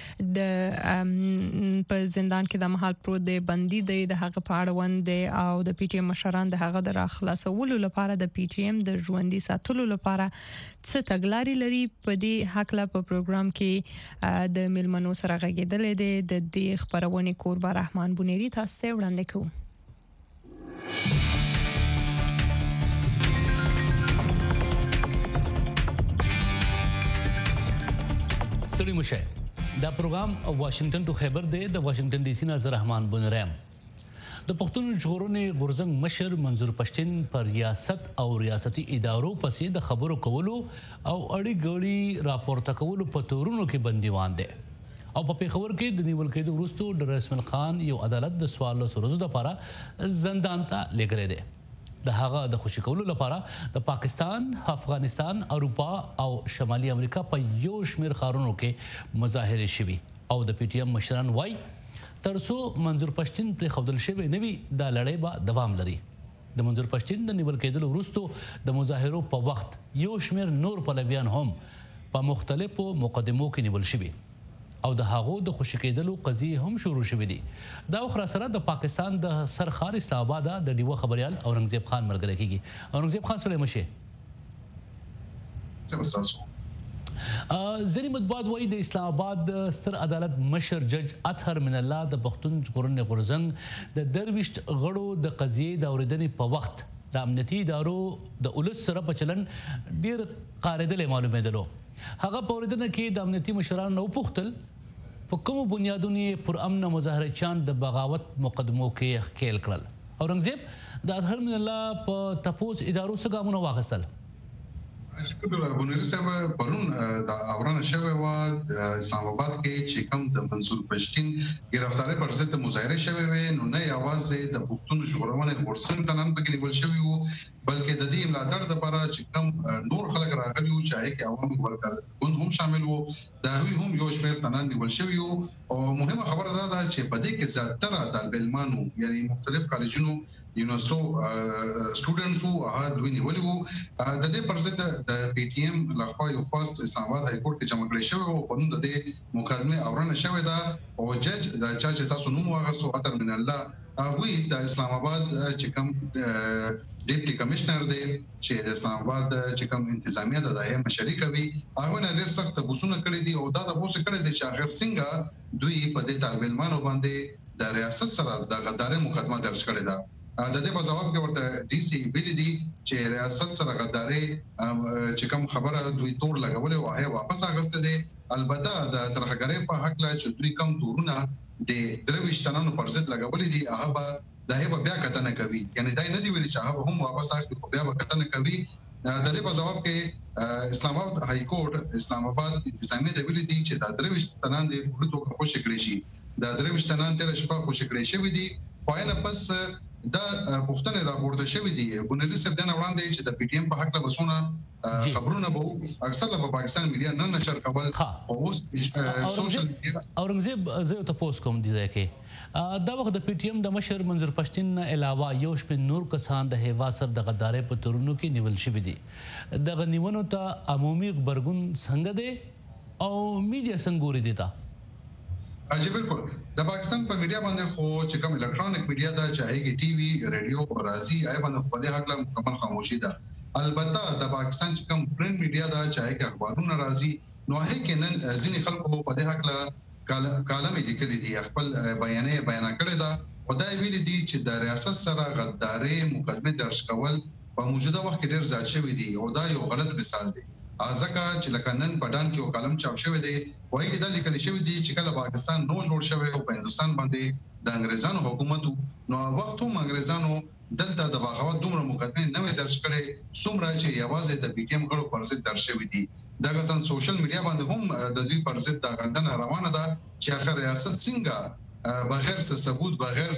د په زندان کې د محل پروت دی بندي دی د هغه په اړوند او د پی ټی ایم مشران د هغه د راخلاصولو لپاره د پی ټی ایم د ژوندۍ ساتلو لپاره څه تګلارې لري په دې حق لا په پروګرام کې د ملمنو سره غږیدل دي د دې خبرونه قربان رحمان بونيري تاسو ته وړاندې کوم. ستړي مشه دا پروګرام واشنگټن ټو خیبر دی د واشنگټن ډي سي نه رحمان بونرام د پښتون ژغورنې غورځنګ مشر منظور پښتين پر ریاست او ریاستي ادارو پسې د خبرو کولو او اړي ګړي راپورته کولو په تورونو کې بندیوان دي او په پیښور کې د نیول کېدو وروسته د رسمن خان یو عدالت د سوالو سروزو لپاره زندان ته لګرې دي. د هغه د خوشی کولو لپاره د پاکستان، افغانستان، اروپا او شمالي امریکا په یو شمیر ښارونو کې مظاهره شوي او د پی ټی ایم مشران وای ترڅو منظور پښتين پر خودل شوی نوي د لړۍ به دوام لري. د منظور پښتين د نیول کېدو وروسته د مظاهرو په وخت یو شمیر نور پلویان هم په مختلفو مقدمو کې نیول شوي او د هغو د خوشی کېدلو قضیه هم شروع شوې دي. دا وخت سره د پاکستان د سرخار اسلام آباد د ډیوه خبريال اورنګزیب خان ملګری کیږي. اورنګزیب خان سره مشه ځینې مطبوعات وایي د اسلام آباد ستر عدالت مشر جج اطهر من الله د پښتون ژغورنې غورځنګ د درویشت غړو د قضیې د اوریدنې په وخت د امنیتي ادارو د اولس سره په چلن ډیر قاعده معلومېدلو. هغه په اوریدنه کې د امنیتي مشرانو نو پوښتل په کومو بنیادونو پر امن مظاهره چان د بغاوت مقدمو کې ښکیل کړل. اورنګزیب د اطهر من الله په تپوس ادارو څخه ګامونه واخیستل. شکر بونیر صاحب پرون د اورانه شوی و اسلام آباد کې چې کوم د منصور پښتين گرفتاری پر ضد مظاهره شوی و نو نه یوازې د پښتون ژغورنې غورځنګ ته نن پکې نیول شوی وو بلکې د دې ملاتړ لپاره چې کوم نور خلک راغلي وو چې کې عوامي ورکر هم شامل وو دا هم یو شمېر تنن نیول شوی وو او مهمه خبره ده چې په دې کې زیاتره طالب علمانو یعنی مختلف کالجونو یونیورسيټو سټوډنټس وو هغه دوی نیولي وو د دې پر ضد د پی ټی ایم لخوا یو خاص اسلام آباد های کورټ کې جمع کړی شوی او په نوم د دې مکالمه اورنه شوی دا او جج د چا چې تاسو نوم واغسو اطهر من الله هغه د اسلام آباد چې کوم ډیپټي کمشنر دی چې د اسلام آباد چې کوم انتظامیه د دایره مشري کوي هغه نه ډیر سخت بوسونه کړی دي او دا د بوسه کړی دي چې اخر څنګه دوی په دې طالب علمانو باندې د ریاست سره د غداري مقدمه درج کړی دا. د دې په جواب کې ورته ډي سي ویلي دي چې ریاست سره غداري چې کوم خبره دوی تور لګولې او هغه واپس اغسته دي. البته د ترهګرۍ په حق لا چې دوی کم تورونه د درويشتانو پر ضد لګولې دي هغه د هغه بیا کتنه کوي یعنی دای نه دی ویلي چې هغه هم واپس اخلي خو بیا کتنه کوي. د دې په جواب کې اسلام آباد های کورټ اسلام آباد انتظامیه د ویلي دي چې د درويشتانان د فورتو کوشش کړی شي د درويشتانان تر شپه کوشش کړی شوی دي پاینه پس دا پښتنه راپورته شوې دي بونری صاحب دا وړاندې چې د پی ټی ایم په حق له وسونه خبرونه به اکثر په پاکستان میډیا نه نشر کول او اوس سوشل میډیا اورنګزیب زه ته پوسټ کوم دي ځکه دا وخت د پی ټی ایم د مشر منظور پښتين علاوه یو شپه نور کسان د هیوا سر د غدارې په تورونو کې نیول شوی دي. د غنیونو ته عمومي خبرګون څنګه دي او میډیا څنګه ګوري دي تا اجي بالکل د پاکستان په میډیا باندې خو چې کوم الکترونیک میډیا دا چاهي کې ټي وي رادیو او رازي آی باندې په دې حق له مکمل خاموشي ده. البته د پاکستان چې کوم پرنٹ میډیا دا چاهي کې اخبارونه رازي نو هي کې نن ځینې خلکو په دې حق له کالم لیکلي دي خپل بیان کړی دا او دا ویلي دي چې د ریاست سره غداري مقدمه درج کول په موجوده وخت کې ډېر زیات شوی دی او دا یو غلط مثال دی. ځکه چې لکه نن پټان کې یو کالم چاپ شوی دی وایي دا لیکل شوی دی چې کله پاکستان نو جوړ شوی او په هندستان باندې د انګريزانو حکومت نو وخت هم انګريزانو دلته د بغاوت دومره مقدمه نه درج کړي څومره چې یوازې د پی ټی ایم غړو پر ضد درج شوی دی. دا غسن سوشل میډیا باندې هم د دوی پر ضد د غندنه روانه ده چې اخر ریاست څنګه بغیر ثبوت بغیر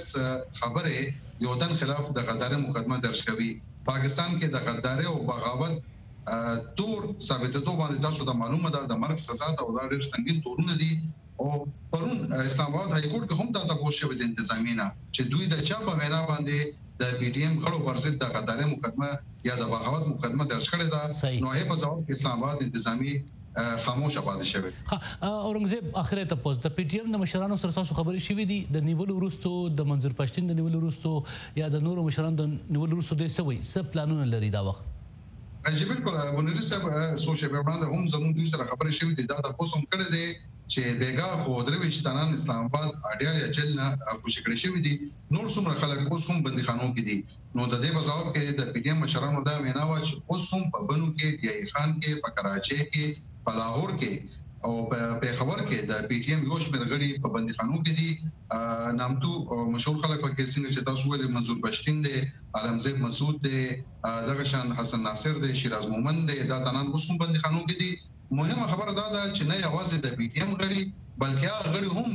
خبره یو دن خلاف د غداري مقدمه درج کوي. پاکستان کې د غداري او بغاوت تور ثابتېدو باندې تاسو ته معلومه ده د مرګ سزا او د ډېر سنگین تورونه دي او پرون اسلام آباد های کورټ کې هم دا تاسو شوی د انتظامینا چې دوی د چا په وینا باندې د پی ټی ایم غړو پر ضد د غداري مقدمه یا د بغاوت مقدمه درج کړې ده نو هغه په ځواب کې اسلام آباد انتظامی خاموشه پاتې شوی. اورنګزیب اخره ته پوز د پی ټی ایم د مشرانو سره تاسو خبرې شوې دي د نیولو وروستو د منظور پښتين د نیولو وروستو یا د نورو مشرانو د نیولو وروستو د سوي سب پلانونه لري دا وخت اجي بالکل بنوري صاحب سوشل میډیا هم زموږ دوی سره خبرې شوې دي دا تاسو هم کړی دی چې بیګا خو درې وشتانان اسلام آباد اډیال یا چل نه کوشش کړی شوی دي نور څومره خلک اوس هم بندیخانو کې دي نو د دې په ځواب کې د پی ټی ایم مشرانو دا وینا و چې اوس هم په بنو کې ډی ای خان کې په کراچي کې په لاهور کې او په خبر کې د پی ټی ایم یو شمېر غړي په بندیخانو کې دي نامتو مشهور خلک په کې څنګه چې تاسو ولې منظور پښتين دي عالمزید مسعود دي دغه شان حسن ناصر دي شیراز مومن دي دا تنان اوس هم بندیخانو کې دي. مهمه خبره دا ده چې نه یوازې د پی ټی ایم غړي بلکې هغه غړي هم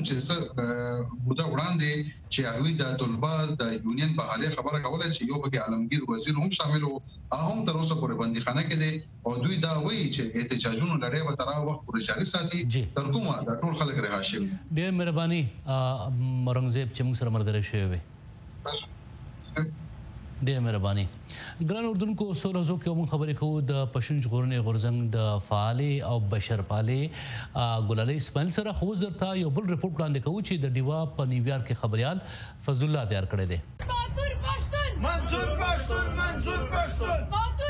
چې بوده وړاندې چې هغوی د طلبه د یونین په حاله خبره کوله چې یو پکې عالمگیر وزیر هم شامل وو هم تر اوسه پورې بندیخانه کې دي او دوی دا وایي چې احتجاجونو لړۍ به تر هغه وخت پورې جاري ساتي تر کومه د ټول خلک رها شي. ډېر مهرباني اورنګزیب چې موږ سره ملګری شوی وي. ډېر مهرباني. ګران اردوونکو سولهزو کې موږ خبرې کوو د پښتون ژغورنې غورځنګ د فعال او بشرپالې ګلالۍ اسماعیل سره خو درته یو بل رپورټ وړاندې کوو چې د ډیوا په نیویارک کې خبريال فضل الله تیار کړی دی. منظور پښتون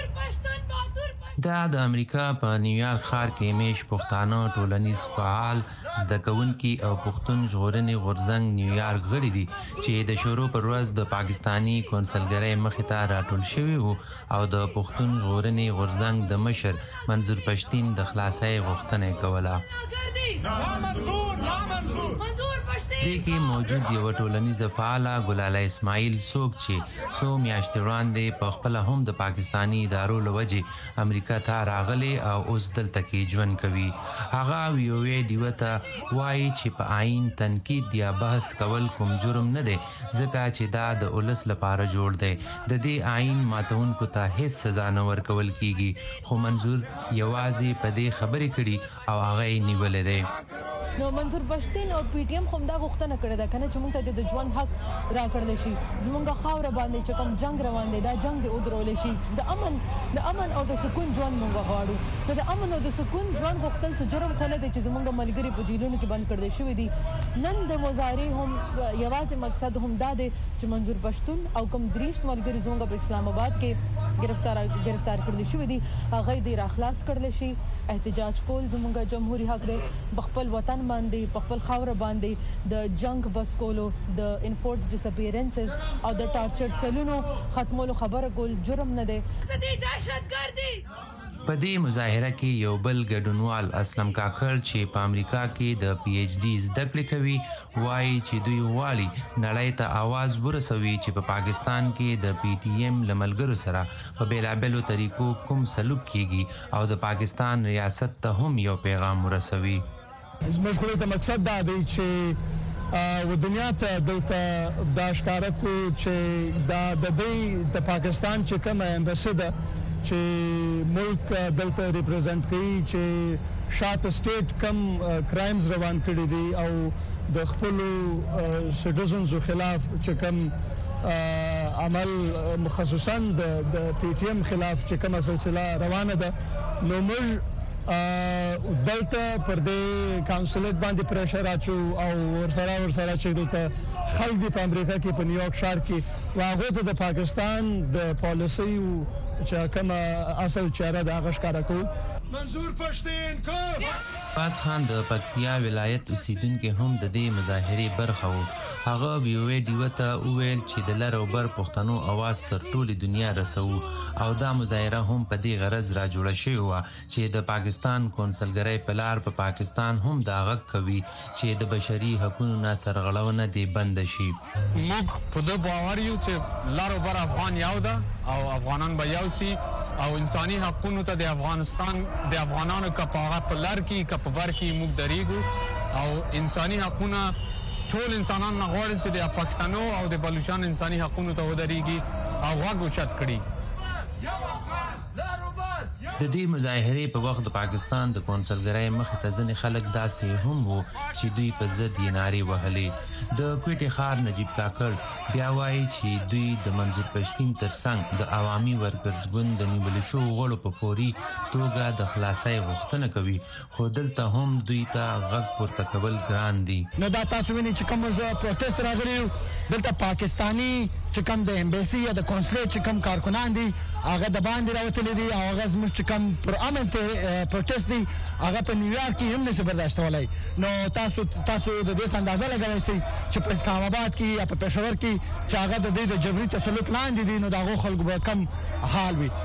دا د امریکا په نیویارک ښار کې میش پښتانه ټولنیز فعال زده کوونکي او پښتون ژغورنې غورځنګ نیویارک غړي دي چې د شروع پر ورځ د پاکستانی کونسلګرۍ مخې ته راټول شوي وو او د پښتون ژغورنې غورځنګ د مشر منظور پښتين د خلاصۍ غوښتنه یې کوله. دې کې موجود یو ټولنیز فعال ګلالۍ اسماعیل څوک چې څو میاشتې وړاندې په خپل هم د پاکستانی ادارو لوجې امریکا ته راغلي او اوس دلته کې ژوند کوي. هغه ویوې ډیو ته وایي چې په آئین تنقید یا بحث کول کوم جرم نه دی ځکه چې دا د ولس لپاره جوړ دی. د دې آئین ماتونکو ته هیڅ سزا نه ورکول کیږي خو منظور یوازې په دې خبرې کړي او هغه یې نیولې دی. نو منظور پښتين او پی ټی ایم هم دا غوښتنه کړې ده کنه چې موږ ته د ژوند حق راکړل شي زموږه خاور باندې چې کوم جنگ روان دی دا جنگ دی ودرول شي د امن او د سکون ژوند موږ غواړو. د امن او د سکون ژوند غوښتل څه جرم خلک دي چې زموږه ملګری په جیلونو کې بند کړل شوی دي. نن د مظاهره هم یوازې مقصد هم دا دی چې منظور پښتون او کوم دریشت ملګری زموږه په اسلام آباد کې گرفتار کړل شوی دي هغه دې را خلاص کړل شي. احتجاج کول زموږه جمهوریت حق دی خپل وطن باندې په خپل خاور باندې د جنگ بس کولو د انفورس ډیسپیرنسز او د ټارچر سلونو ختمولو خبره کول جرم نه دی. په دې مظاهره کې یو بل ګډونوال اسلم کاکړ چې په امریکا کې د پی ایچ ډي زده کړې کوي وایي چې دوی غواړي نړۍ ته आवाज ورسوي چې په پاکستان کې د پی ټی ایم لملګرو سره په بیلابلو طریقو کوم سلوک کیږي او د پاکستان ریاست ته هم یو پیغام ورسوي. زموږ خو ته مقصد دا دی چې و دنیا ته دلته دا ښکاره کړو چې دا د دې د پاکستان چې کومه امباسي ده چې ملک دلته ریپرزینټ کوي چې شاته سټیټ کم کرایمز روان کړي دي او د خپل سټیزنز خلاف چې کم عمل مخصوصا د پی ټی ایم خلاف چې کومه سلسله روانه ده نو موږ دلته پر دې کونسلیت باندې پریشر اچو او ورسره چې دلته خلک دی په امریکا کې په نیویارک ښار کې واغه د پاکستان د پالیسي چې کومه اصل چاره د هغه ښکارا کو. منظور پښتين کو فات خان د پکتیا ولایت اوسیدونکو هم د دې مظاهرې برخه وو. هغه ویوې ډیو ته وویل چې د لر او بر پښتنو اواز تر ټولې دنیا رسوو او دا مظاهره هم په دې غرض را جوړه شوې وه چې د پاکستان کونسلګرۍ په لار په پاکستان هم دا غږ کوي چې د بشري حقونو نه سرغړونه دې بنده شي. موږ په دې باور یو چې لر او بر افغان یو ده او افغانان به یو سي او انساني حقونو ته د افغانستان د افغانانو که په هغه په لر کې که په بر کې موږ درېږو او انساني حقونه ټول انسانان نه غواړي چې د پښتنو او د بلوچستان انساني حقونو ته ودرېږي او غوږ اوچت کړي. د دې مظاهرې په وخت د پاکستان د کونسلګرۍ مخې ته ځینې خلک داسې هم وو چې دوی په ضد یې نارې وهلې. د کوټې ښار نجیب کاکړ بیا وایي چې دوی د منظور پښتین ترڅنګ د عوامي ورکرز ګوند د نیول شوو غړو په فوري توګه د خلاصۍ غوښتنه کوي خو دلته هم دوی ته غږ پورته کول ګران دي. نو دا تاسو وینئ چې کوم پروټیسټ راغلی دلته پاکستاني چې کوم د امبیسي یا د کونسلیټ چې کوم کارکنان دي هغه د باندې راوتلي دي او هغه زموږ چې کوم پر امن پروټیسټ دي هغه په نیویارک کې هم نشي برداشتولی. نو تاسو د دې اندازه لګوئ شئ چې په اسلام آباد کې یا په پېښور کې چې هغه د دې د جبري تسلط لاندې دي نو د هغو خلکو به کم حال وي.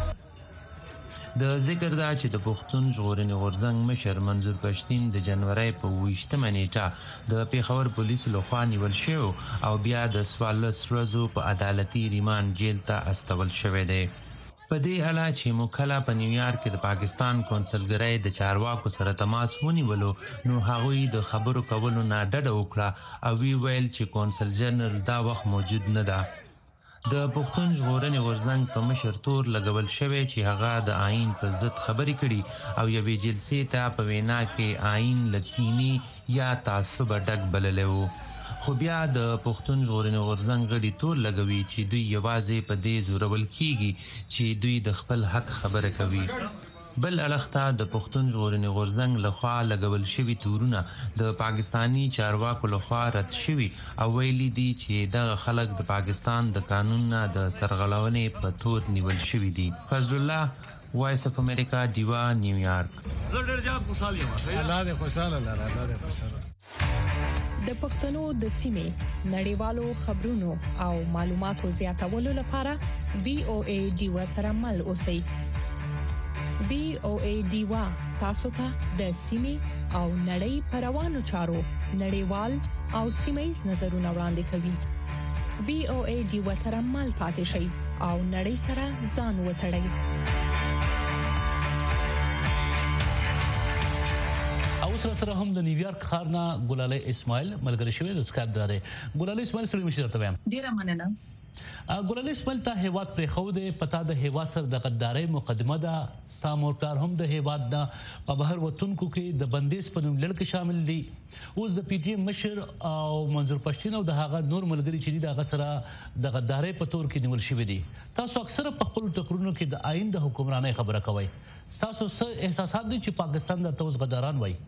د ذکر دا چې د پښتون ژغورنې غورځنګ مشر منظور پښتین د جنوري په 28مه نیټه د پیښور پولیسو لخوا نیول شوی او بیا د 14 ورځو په عدالتي ریماند جیل ته استول شوی دی. په دې اړه چې موکله په نیویارک کې د پاکستان کونسلګرۍ د چارواکو سره تماس ونیولو نو هغوی د خبرو کولو نه ډډه وکړه او وی ویل چې کونسل جنرال دا وخت موجود نه ده. د پښتون ژغورنې غورځنګ په مشر تور لګول شوی چې هغه د آئین په ضد خبرې کړي او یوې جلسې ته په وینا کې آئین لکینی یا تعصب ډک بللی وو. خو بیا د پښتون ژغورنې غورځنګ غړي تور لګوي چې دوی یوازې په دې زورول کیږي چې دوی د خپل حق خبره کوي. بل اړخته د پښتون ژغورنې غورځنګ لخوا لګول شوي تورونه د پاکستانی چارواکو لخوا رد شوي او ویلي دي چې دغه خلک د پاکستان د قانون نه د سرغړونې په تور نیول شوي دي. فضل الله وایس اف امریکا دیوا نیویارک. زه ډېر زیات خوشحال یم. الله دې خوشاله لره الله دې خوشاله. د پښتنو د سیمې نړیوالو خبرونو او معلوماتو زیاتولو لپاره VOA دیوا سره مل اوسئ. VOA دیوا تاسو ته د سیمې او نړۍ په روانو چارو نړیوال او سیمه‌ییز نظرونه وړاندې کوي. VOA دیوا سره مل پاتې شئ او نړۍ سره ځان وتړئ. او سره هم د نیویارک ښار نه ګلالۍ اسماعیل ملګری شوی د سکایپ داري. ګلالۍ اسماعیل سره مشر ته وایم. ډیره مننه. ګلالۍ اسماعیل ته هیواد پرې خو د پتا د هیواد سره د غدارۍ مقدمه ده سامورکار هم د هیواد نه په بهر وطنکو کې د بندیز په نوم لړک شامل دي. اوس د پی ټی ایم مشر او منظور پښتین او د هغه نور ملګری چې د هغه سره د غدارۍ په تور کې نیول شوی دي. تاسو اکثره په خپل تقریرونو کې د آئین د حکمرانۍ خبره کوئ. تاسو څه احساسات دي چې پاکستان د توس غداران وایي؟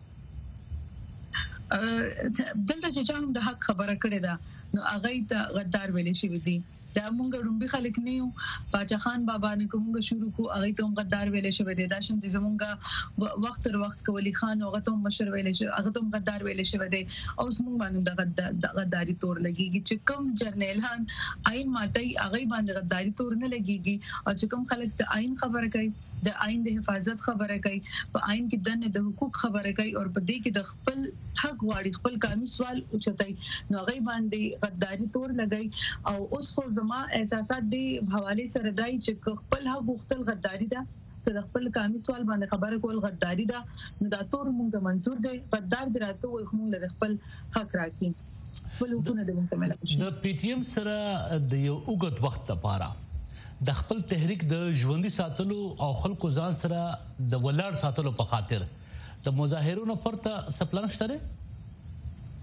دلته چې چا هم د حق خبره کړې ده نو هغه ته غدار ویل شي دي. دا مونږ ډومبي خلک نه یو. باچا خان بابا نه کومه شروع کو هغه ته هم غدار ویل شي دي. دا شم د زمونږ وخت تر وخت کولی خان هغه ته مشر ویل شي هغه ته هم غدار ویل شي دي. او زمونږ باندې د غداري تور لګيږي چې کوم جرنیل هان آئین ماته هغه باندې غداري تور نه لګيږي او چې کوم خلک د آئین خبره کوي د آئین د حفاظت خبره کوي په آئین کې دنه د حقوق خبره کوي او په دې کې د خپل حق واړي خپل قانوني سوال اوچتای نو هغه باندې غداري تور لګي. او اوس خو زما احساسات دی حواله سره دای چې خپل حق غوښتل غداري ده که خپل قانوني سوال باندې خبره کول غداري ده نو دا تور مونږ منظور دی. غدار دراته وي مونږ له خپل حق راکې خپل حقوقونه د مستمل د پی ټی ایم سره د یو وګت وخت لپاره د خپل تحریک د ژوندۍ ساتلو او خلکو ځان سره د ولاړ ساتلو په خاطر د مظاهرونو پرته سپلان شته.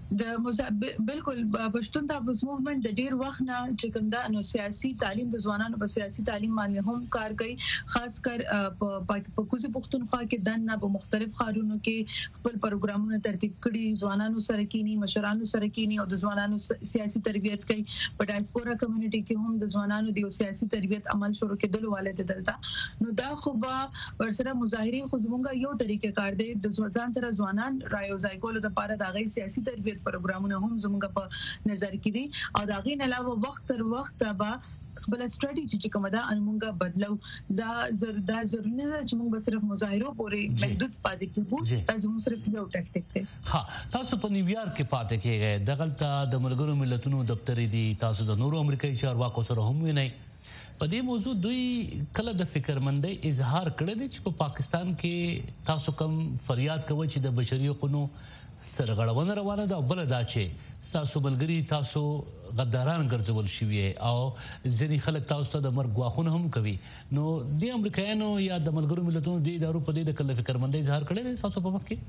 د بالکل پښتون تحفظ موومېنټ د ډیر وخت نه چې کوم دا نو سیاسي تعلیم د ځوانانو په سیاسي تعلیم باندې هم کار کوي، خاص کر په کوزي پښتونخوا کې دنه په مختلف ښارونو کې خپل پروګرامونه ترتیب کړي، ځوانانو سره کینی، مشرانو سره کینی او د ځوانانو سیاسي تربیت کوي. په ډایسپورا کمیونټي کې هم د ځوانانو د سیاسي تربیت عمل شروع کېدل والے دلته نو دا خو به ورسره مظاهرین خو زمونږ یو طریقې کار دی د ځوان سره ځوانان رايو ځای کولو لپاره د غي سیاسي تربیت پروګرامونه هم زمونږ په نظر کې دي او دا غي نه علاوه وخت تر وخت به خپل سټریټیجي چې کومه ده موږ بدلو. دا ضروري نه چې موږ به صرف مظاهرو پورې محدود پاتې کیږو، تاسو موږ صرف یو ټاکټیک دی. ها تاسو په نیویارک کې پاتې کېږئ، دغلته د ملګرو ملتونو دفتر دي، تاسو د نورو امریکایي چارواکو سره هم وینئ. په دې موضوع دوی کله د فکرمندۍ اظهار کړی دی چې په پاکستان کې تاسو کوم فریاد کوئ چې د بشري حقوقو سرغړونه روانه ده او بل دا چې تاسو ملګري تاسو غداران ګرځول شوي او ځینې خلک تاسو ته د مرګ ګواښونه هم کوي، نو د امریکایانو یا د ملګرو ملتونو د ادارو په دې د کله فکرمندۍ اظهار کړی دی تاسو په وخت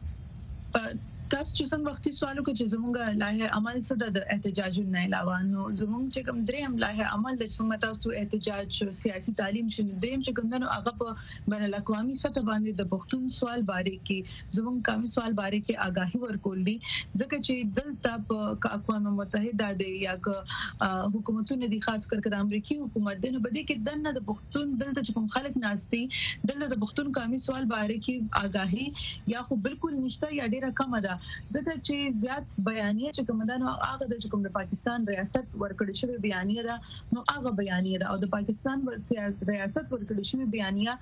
کې؟ تاسو چې څنګه وختي سوالو کې چې زموږ لایحه عمل څه د احتجاج نه علاوه نو زموږ چې کوم دریم لایحه عمل د څنګه تاسو احتجاج سیاسي تعلیم شنو دریم چې کوم نو هغه په بین الاقوامي سطح باندې د پښتون سوال باره کې زموږ قومي سوال باره کې آگاهي ورکول دي، ځکه چې دلته په اقوام متحده د یا حکومتونو دي خاص کر د امریکای حکومت د بده کې دنه د پښتون دلته چې کوم خلک ناشتي دلته د پښتون قومي سوال باره کې آگاهي یا خو بالکل نشته یا ډیره کم ده، ځکه چې زیات بیانیه چې کوم ده نو هغه د کوم د پاکستان ریاست ورکړی شوی بیانیه ده نو هغه بیانیه ده او د پاکستان ریاست ورکړی شوی بیانیه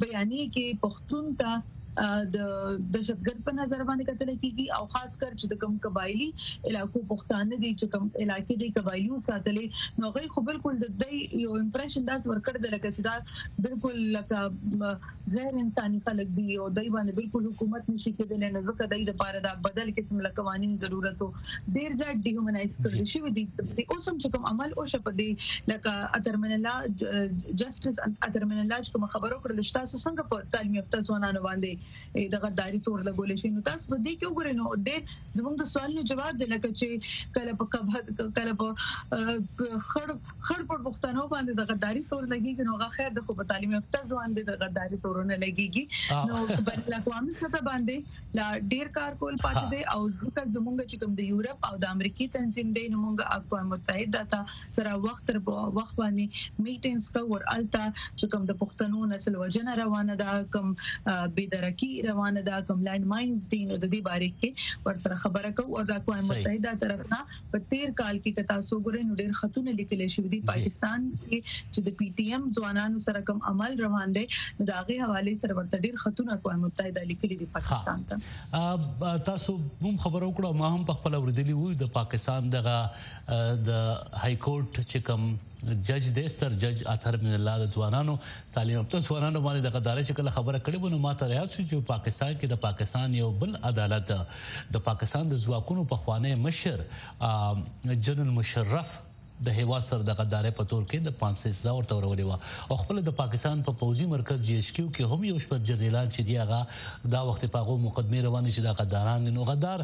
کې پښتون ته د دهشتګرد په نظر باندې کتل کیږي او خاص کر چې د کوم قبایلی علاقو پښتانه دي چې کوم علاقې دي قبایلیو ساتلې نو غي خو بالکل د دې یو امپریشن داس ورکړ د لکه چې دا بالکل لکه غیر انساني خلک دي او دای باندې بالکل حکومت نشي کېدل نه ځکه دای د لپاره د بدل قسم له قوانين ضرورت ډیر ځای ډیهومنایز کړل شي دي اوس هم چې کوم عمل او شپدي لکه اترمن الله جسټس اترمن الله چې کوم خبرو کړل شته څنګه په تعلیم یافته ځوانانو باندې د غداري تور لګول شي نو تاسو دې کې وګورئ نو ډېر زموږ د سوالونو جواب دی لکه چې کله په خړ په پښتنو باندې د غداري تور لګيږي نو هغه خیر د خو په تعلیم یافته ځوان د غداري تورونه لګيږي نو په اقوامي سطح باندې لا ډېر کار کول پاتې دی او ځکه زموږ چې کوم د یورپ او د امریکای تنظیم دی نو موږ اقوام متحده ته سره وخت تر وخت باندې میټینګز کوو ورالته چې کوم د پښتنو نسل وجنه روانه ده کوم بيدرکی روانه ده کوم لینډ ماینز دي نو د دې باره کې ورسره خبره کوو او د اقوام متحده طرفنا په 13 کال کې تاسو ګورئ نو ډېر خطونه لیکل شوی دي پاکستان کې چې د پی ټی ایم ځوانانو سره کوم عمل روان دي نو د هغه حواله سره ورته ډېر خطونه اقوام متحده لیکلي دي پاکستان ته. تاسو هم خبر وکړو ما هم په خپل ورېدلی وو د پاکستان دغه د های کورټ چې کوم جج دی ستر جج اطهر من الله د ځوانانو تعلیم یافته ځوانانو باندې د غدارۍ چې کله خبره کړې و نو ما ته یاد شو چې پاکستان کې د پاکستان یو بل عدالت د پاکستان د ځواکونو پخوانی مشر جنرال مشرف د هیواد سره د غدارۍ په تور کې د 500 سزا ورته ورولې و او خپل د پاکستان په پوځي مرکز جی ایچ کیو کې هم یو شپږ جنرالان چې دی هغه دا وخت په هغه مقدمه روانه چې د غداران نو غدار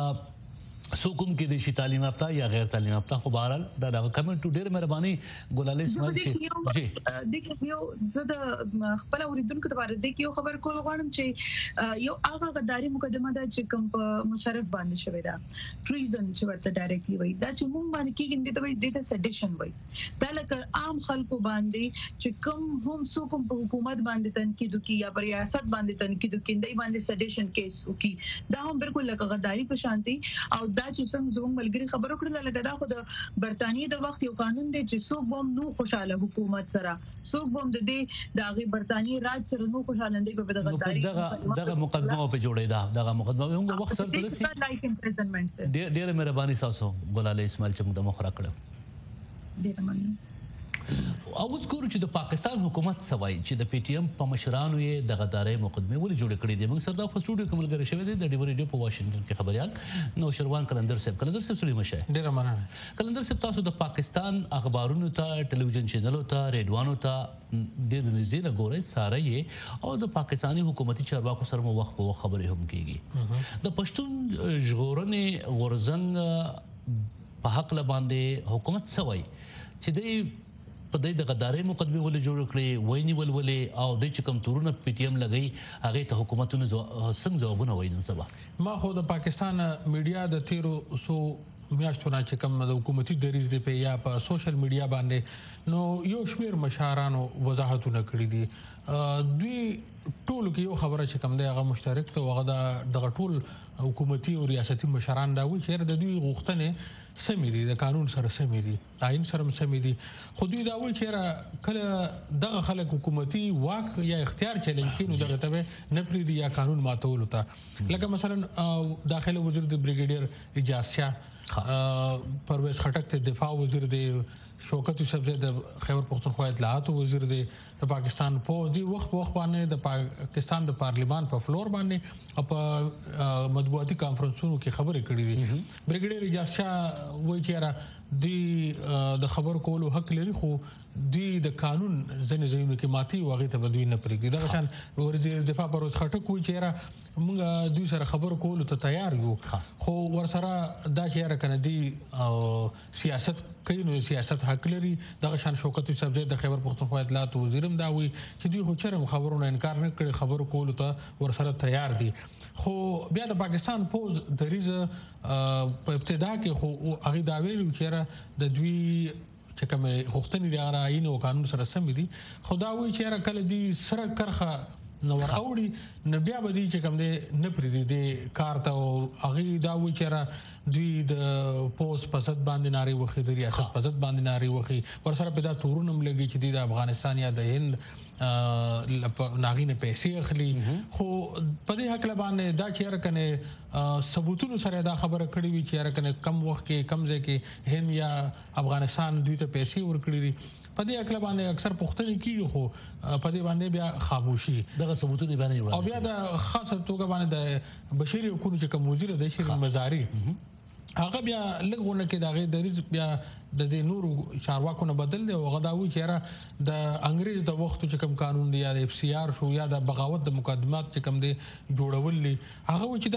سوکم کې د شي تعلیم یافته یا غیر تعلیم یافته خو بهرال دا کمنټ ډېر مهرباني ګلالي اسماعیل جی د یو زده خپل اوریدونکو ته باندې د یو خبر کول غواړم چې یو هغه غداري مقدمه ده چې کوم په مشرف باندې شوې ده ټریزن چې ورته ډایرکټلی وایي دا چې مونږ باندې کېږي د سډیشن وایي دا لکه عام خلکو باندې چې کوم هم سو کوم په حکومت باندې تنقید کوي یا پر ریاست باندې تنقید کوي دای باندې سډیشن کیس کوي دا هم بالکل لکه غداري په شانتي او دا چې څنګه زموږ ملګری خبرو کړل لکه دا خو د برتانیې د وخت یو قانون دی چې څوک بم نو خوشاله حکومت سره څوک بم د دې د هغه برتانیې راج سره نو خوشاله دی په دغه غداري دغه مقدمه په جوړې دا دغه مقدمه هم وخت سره درسي لایف امپریزنمنت ډېر مهرباني تاسو ګلالي اسماعیل چې موږ مخ را کړو ډېر مننه. او اوس ګورو چې د پاکستان حکومت سوای چې د پی ټی ایم په مشرانو یې د غدارۍ مقدمه ولې جوړ کړې دي موږ سره د سټوډیو کې ملګری شوی دی د ډیو ریډیو په واشنگټن کې خبريال نو شروان کلندر صاحب سلیم شه ډیر مننه کلندر صاحب تاسو د پاکستان اخبارونو ته ټلویزیون چینلونو ته ریډوانو ته ډیر نږدې لګورئ ساره یې او د پاکستاني حکومتي چارواکو سره مو وخت په وخت خبرې هم کیږي د پښتون ژغورنې غورځنګ په حق باندې حکومت سوي چې د په د غداري مقدمه ولې جوړ کړې ویني ولولې او د چکم تورونه پی ټی ایم لګي هغه ته حکومتونو څنګه ځوابونه وایي نن سبا ما خو د پاکستان میډیا د 1300 میاشتونه چې کوم د حکومتي دریز دی په یا په سوشل میډیا باندې نو یو شمیر مشارانو وضاحتونه کړی دي دوی ټول کې یو خبره چې کوم دی هغه مشترک ته هغه د ټول حکومتي او ریاستي مشران دا وایي چې د دوی غوښتنې سمې دي د قانون سره سمې دي آئین سره سمې دي خو دوی دا وایي چې کله دغه خلک حکومتي واک یا اختیار چلنج کوي نو دغه ته نه پریږدي یا قانون ماتول ته لکه مثلا داخله وزیر د بریګیډیر اجاز شاه پرویز خټک ته دفاع وزیر دی شوکت یوسفزئی د خیبر پختونخوا اطلاعات وزیر دی د پاکستان په دی وخت باندې د پاکستان د پارلیمان په فلور باندې په مطبوعاتي کانفرنسونو کې خبرې کړې دي بریګیډیر اجاز شاه وایي چې دی د خبر کولو حق لري خو دی د قانون ځنې ځایونو کې ماتي واغې ته بدوی نه پرېږدي دغه شان وزیر دفاع پرویز خټک وایي چې موږ دوی سره خبر کولو ته تیار یو خو ورسره دا چې کنه دی سیاست کوي نو سیاست حق لري دغه شان شوکت یوسفزئی د خیبر پختونخوا اطلاعات وزیرم دا وایي چې دوی خو چرم خبرونه انکار نه کړي خبر کولو ته ورسره تیار دي خو بیا د پاکستان پوز دریزه په ابتدا کې خو هغه دا ویلو چې د دوی چې کوم غوښتنې د آئین او قانون سره سم دي خو دا وایي چې کله دی سره کرخه نو اوړي نه بیا به دي چې کوم دې نه پریدي د کار ته او هغه دا وایي چې دوی د پوس پسد باندې ناری وخی د ریاست پسد باندې ناری وخی ورسره په دا تورونه ملګي چې د افغانستان یا د هند ناغینه پیسې اخلي خو په دې حق باندې دا چې کنه ثبوتونو سره دا خبره کړې وي چې کنه کم وخت کې کم ځای کې هند یا افغانستان دوی ته پیسې ورکړي دي په دې حق باندې اکثر پوښتنې کیږي خو په دې باندې بیا خاموشي دغه ثبوتونه باندې او بیا د خاصه توګه باندې د بشري حقوقو چې کوم وزیر د شری مزاري هغه بیا لږونه کې دا غي د بیا د دې نورو چارواکو نه بدل دی او غداوي چې د انګريز د وخت چې کوم قانون دی یا د اف سی آر شو یا د بغاوت د مقدمات چې کوم دی جوړول هغه چې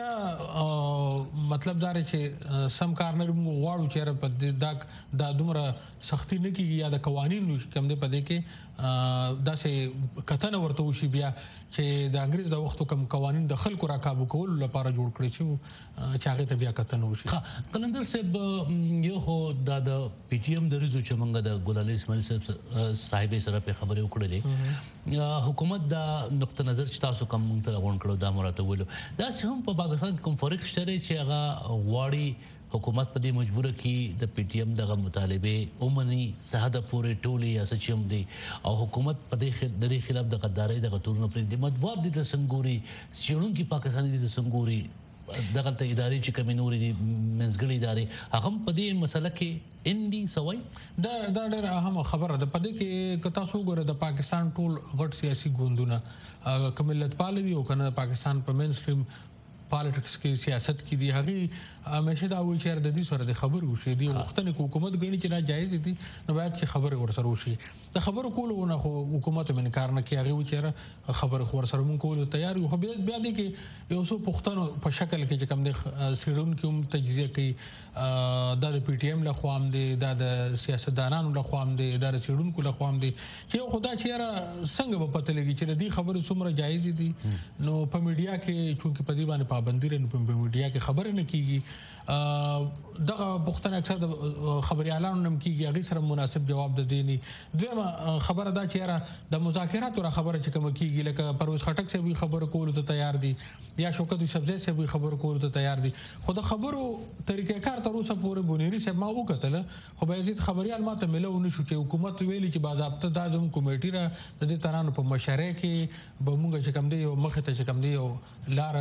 دا مطلب دا چې سم کار نه غواړو چې په دا دومره سختی نه کیږي یا د قوانینو کوم دی په دې کې دا سه کتنه ورته وشي بیا چې د انګريز د وخت کوم قوانين د خلکو راکابو کول لپاره جوړ کړی چې هغه ته بیا کتنه وشي قلندر صاحب یو هو د پی ټی ایم د رزو چې موږ د ګلالي اسماعیل صاحب سره په خبرې وکړلې حکومت دا نقطه نظر چې تاسو کوم موږ ته غون کړو دا مرته ویلو دا هم په پاکستان کوم فرق شته چې هغه واړی حکومت په دې مجبوره کې د پی ټی ایم دغه مطالبه اومني ساده پورې ټولي یا سچم دي او حکومت په دې خلاف د غدارۍ د غتورونو پر د مطبوعات د سنگوري سیړون کې پاکستاني د سنگوري دغه ته ادارې چې کمنوري دي منځګړي ادارې هغه په دې مسله کې اندي سوي دا ډېر اهم خبره ده په دې کې کتا سو ګره د پاکستان ټول غټ سیاسي ګوندونه کملت پال دي او کنه پاکستان په مین سټریم پالیټکس کې سیاست کې دی هغه همیشه دا وایي چې د دې سره د خبرو وشي دی وختونه حکومت غني چې ناجایز دي نو باید چې خبره ورسره وشي د خبرو کولو نه حکومت من کار نه کوي هغه چې خبره ورسره مونږ کولو تیار یو خو بیا دي کې یو څو پښتنو په شکل کې چې کوم د سیډون کې هم تجزیه کوي د پی ټی ایم له خوام دي د سیاستدانانو له خوام دي د سیډونکو له خوام دي چې خدا چې څنګه په پته لګي چې د خبرو څومره جایز دي نو په میډیا کې چې په دې باندې پابندي لري په میډیا کې خبره نه کیږي دغه پښتنه اکثر د خبريالانو نم کیږي هغه سره مناسب جواب د دیني دغه خبره دا چې د مذاکرات او خبره چې کوم کیږي لکه پرویز خټک سه وی خبر کول ته تیار دي یا شوکت یوسفزئی سه وی خبر کول ته تیار دي خو د خبرو طریقې کار تر اوسه پورې بونیری سه ما وکړه خو به یزيد خبريال ماته ملو نشو چې حکومت ویلي چې باضابطه د زم کمیټې را د دې ترانو په مشره کې به مونږ چې کوم دی او مخه ته چې کوم دی او لار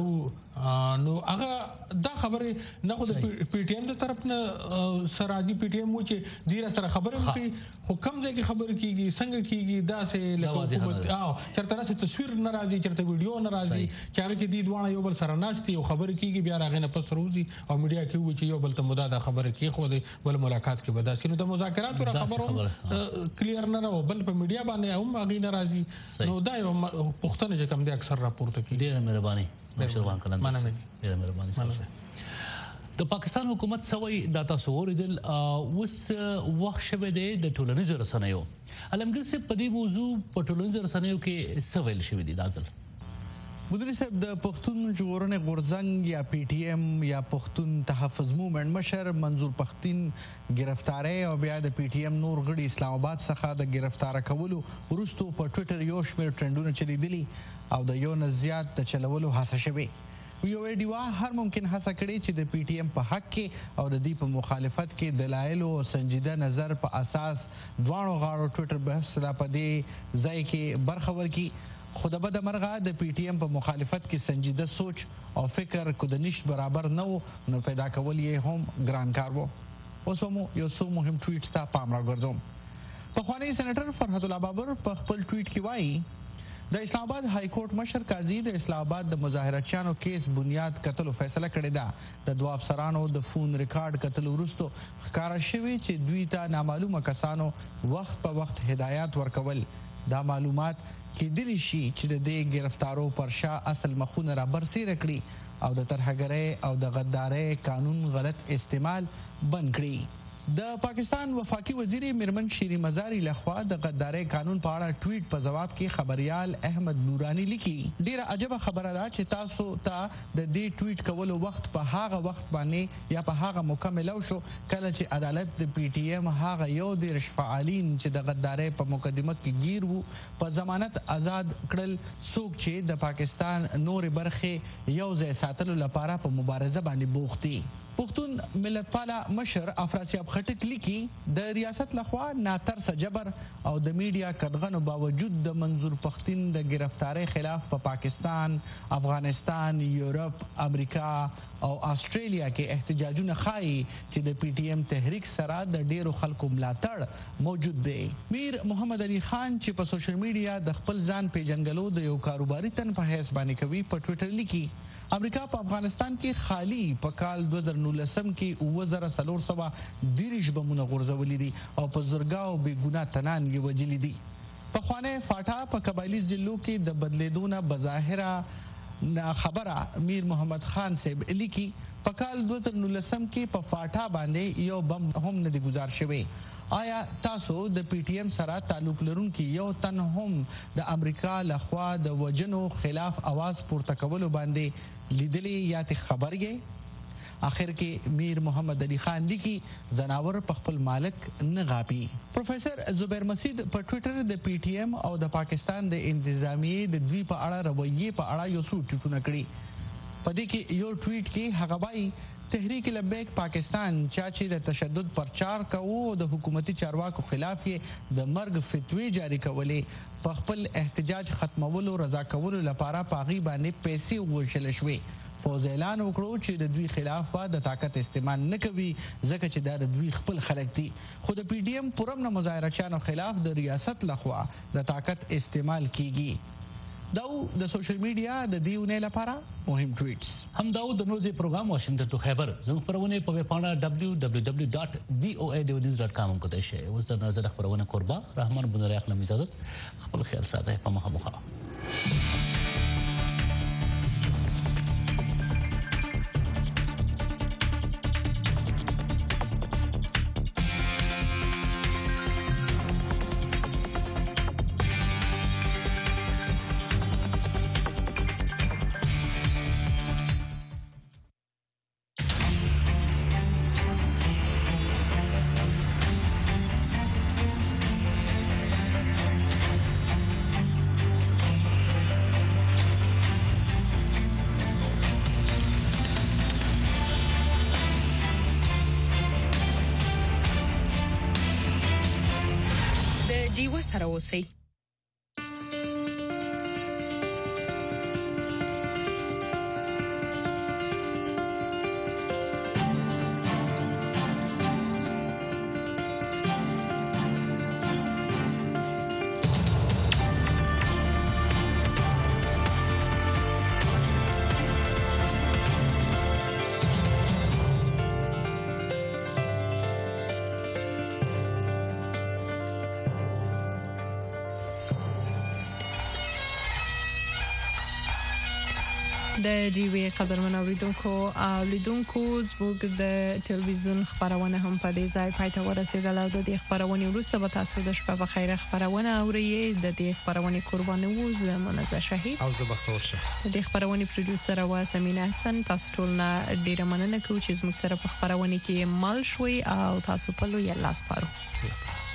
جوړو نو هغه دا خبره نه خو د پی ټی ایم د طرف نه سراجي پی ټی ایم و چې ډیره سره خبره کوي خو کم ځای کې خبر کیږي څنګه کیږي دا سه لکه حکومت چرته نه تصویر ناراضي چرته ویډیو ناراضي چې هغه کې دي دوه یو بل سره ناشتي او خبر کیږي بیا راغې نه پس روزي او میډیا کې و چې یو بل ته مداده خبره کوي خو د بل ملاقات کې بدا شنو د مذاکرات او خبرو کلیر نه راو بل په میډیا باندې هم هغه ناراضي نو دا یو پښتنه چې کم دي اکثر راپورته کوي ډیره مهرباني نوشروان کلند ډیر مهرباني تاسو د پاکستان حکومت سوي د تاسو اوریدل اوس وخت شوه د ټولنیزو رسنیو علمګر صاحب په دې موضوع په ټولنیزو رسنیو کې سویل شوی دی دازل مدیر صاحب د پښتون ژغورنې غورځنګ یا پی ټی ایم یا پښتون تحفظ موومنټ مشر منظور پښتين گرفتاری او بیا د پی ټی ایم نور غړي اسلام آباد څخه د گرفتار کولو وروسته په ټوئیټر یو شمېر ټرندونه چلیدلي او د یو نه زیات د چلولو هڅه شوې یو ډیوا هر ممکن هڅه کړې چې د پی ټی ایم په حق کې او د دې په مخالفت کې دلایل او سنجیده نظر په اساس دوانو غاړو ټوئیټر بحث لا پدې ځای کې برخه ورکړي خو د بده مرغه د پی ټی ایم په مخالفت کې سنجیده سوچ او فکر کو د نشت برابر نه نو پیدا کول یې هم ګران کار وو اوس هم یو څو مهم ټویټس ته پام راګرځوم پخوانی سېنیټر فرحت الله بابر په خپل ټویټ کې وایي د اسلام آباد های کورټ مشر قاضي د اسلام آباد د مظاهرچیانو کیس بنیاد قتلو فیصله کړې ده د دوه افسرانو د فون ریکارډ قتل وروسته ښکارا شوی چې دوی ته نامعلومه کسانو وخت په وخت هدایات ورکول دا معلومات کېدلی شي چې د دې گرفتارو پر شا اصل مخونه را برسېره کړي او د ترهګرۍ او د غدارۍ قانون غلط استعمال بند کړي د پاکستان وفاقي وزیر میرمن شیری مزاری لخوا د غدارۍ قانون په اړه ټویټ په جواب کې خبريال احمد نورانی لیکي ډیره عجبه خبره ده چې تاسو ته د دې ټویټ کولو وخت په هغه وخت باندې یا په هغه مکمل شو کله چې عدالت د پی ټی ایم هغه یو د رشفعالین چې د غدارۍ په مقدمه کې گیر وو په ضمانت آزاد کړل څوک چې د پاکستان نور برخه یو ځای ساتلو لپاره په مبارزه باندې بوخت دي پښتون ملتپاله مشر افراسیاب خټک لیکي د ریاست لخوا ناترس جبر او د میډیا کډغنو باوجود د منظور پښتين د گرفتاری خلاف په پاکستان افغانستان یورپ امریکا او استرالیا کې احتجاجونه خای چې د پی ټی ایم تحریک سره د ډیرو خلکو ملاتړ موجود دی میر محمد علي خان چې په سوشل میډیا د خپل ځان پیژنګلو د یو کاروباري تن په حیث باندې کوي په ټوئیټر لیکي امریکا په افغانستان کې خالی په کال 2019 کې 2430 بمونه غورځولي دي او په زرګاو بې ګناه تنان یې وجلي دي په خوانه فاټا په قبایلی ضلعو کې د بدلیدونه بظاهره خبره میر محمد خان صاحب لیکي په کال 2019 کې په فاټا باندې یو بم هم نه دی گزار شوی آیا تاسو د پی ټی ایم سره تعلق لرونکي یو تن هم د امریکا لخوا د وجنو خلاف आवाज پورته کولو باندې لیدلی یا ته خبر یې اخر کې میر محمد علي خان لیکي زناور په خپل مالک نه غاپي پروفیسور زبیر مسید په ټوئیټر د پی ټی ایم او د پاکستان د انتظامیه د دوی په اړه رویه په اړه یو څو ټویټونه کړي په دې کې یو ټویټ کې هغه وایي تحریک لبیک پاکستان چې د تشدد پرچار کوو د حکومتي چارواکو خلاف د مرګ فتوی جاری کولې په خپل احتجاج ختمولو رضا کولو لپاره پاغي باندې پیسې وشل شوې فوز اعلان وکړو چې د دوی خلاف به د طاقت استعمال نه کوي ځکه چې دا د دوی خپل خلک دي خو د پی ډی ایم پرم نه مظاهرچیانو خلاف د ریاست لخوا د طاقت استعمال کیږي داو د سوشل میډیا د دیونه لپاره مهم ټویټس هم داو د نوزي پروګرام واشنگټن ټو خیبر زموږ خبرونه په ویب پاڼه www.voanews.com کوته شي اوس د نظر خبرونه قربا رحمان بن ریاخ لم اجازه خپل خیال ساتي په مخه دیوه سره اوسئ د جیوی قدرمن اوریدونکو او لیدونکو زموږ د ټلویزیون خبرونه هم په دې ځای پای ته ورسېدل او د دې خبرونې وروسته به تاسو د شپه په خیر خبرونه اورئ. د دې خبرونې قرباني وو زه منزه شهید او زه بختور شه. د دې خبرونې پروډوسر او سمینه حسن. تاسو ټول نه ډیره مننه کوم چې زموږ سره په خبرونه کې مل شوي او تاسو په لوی الله سپارو.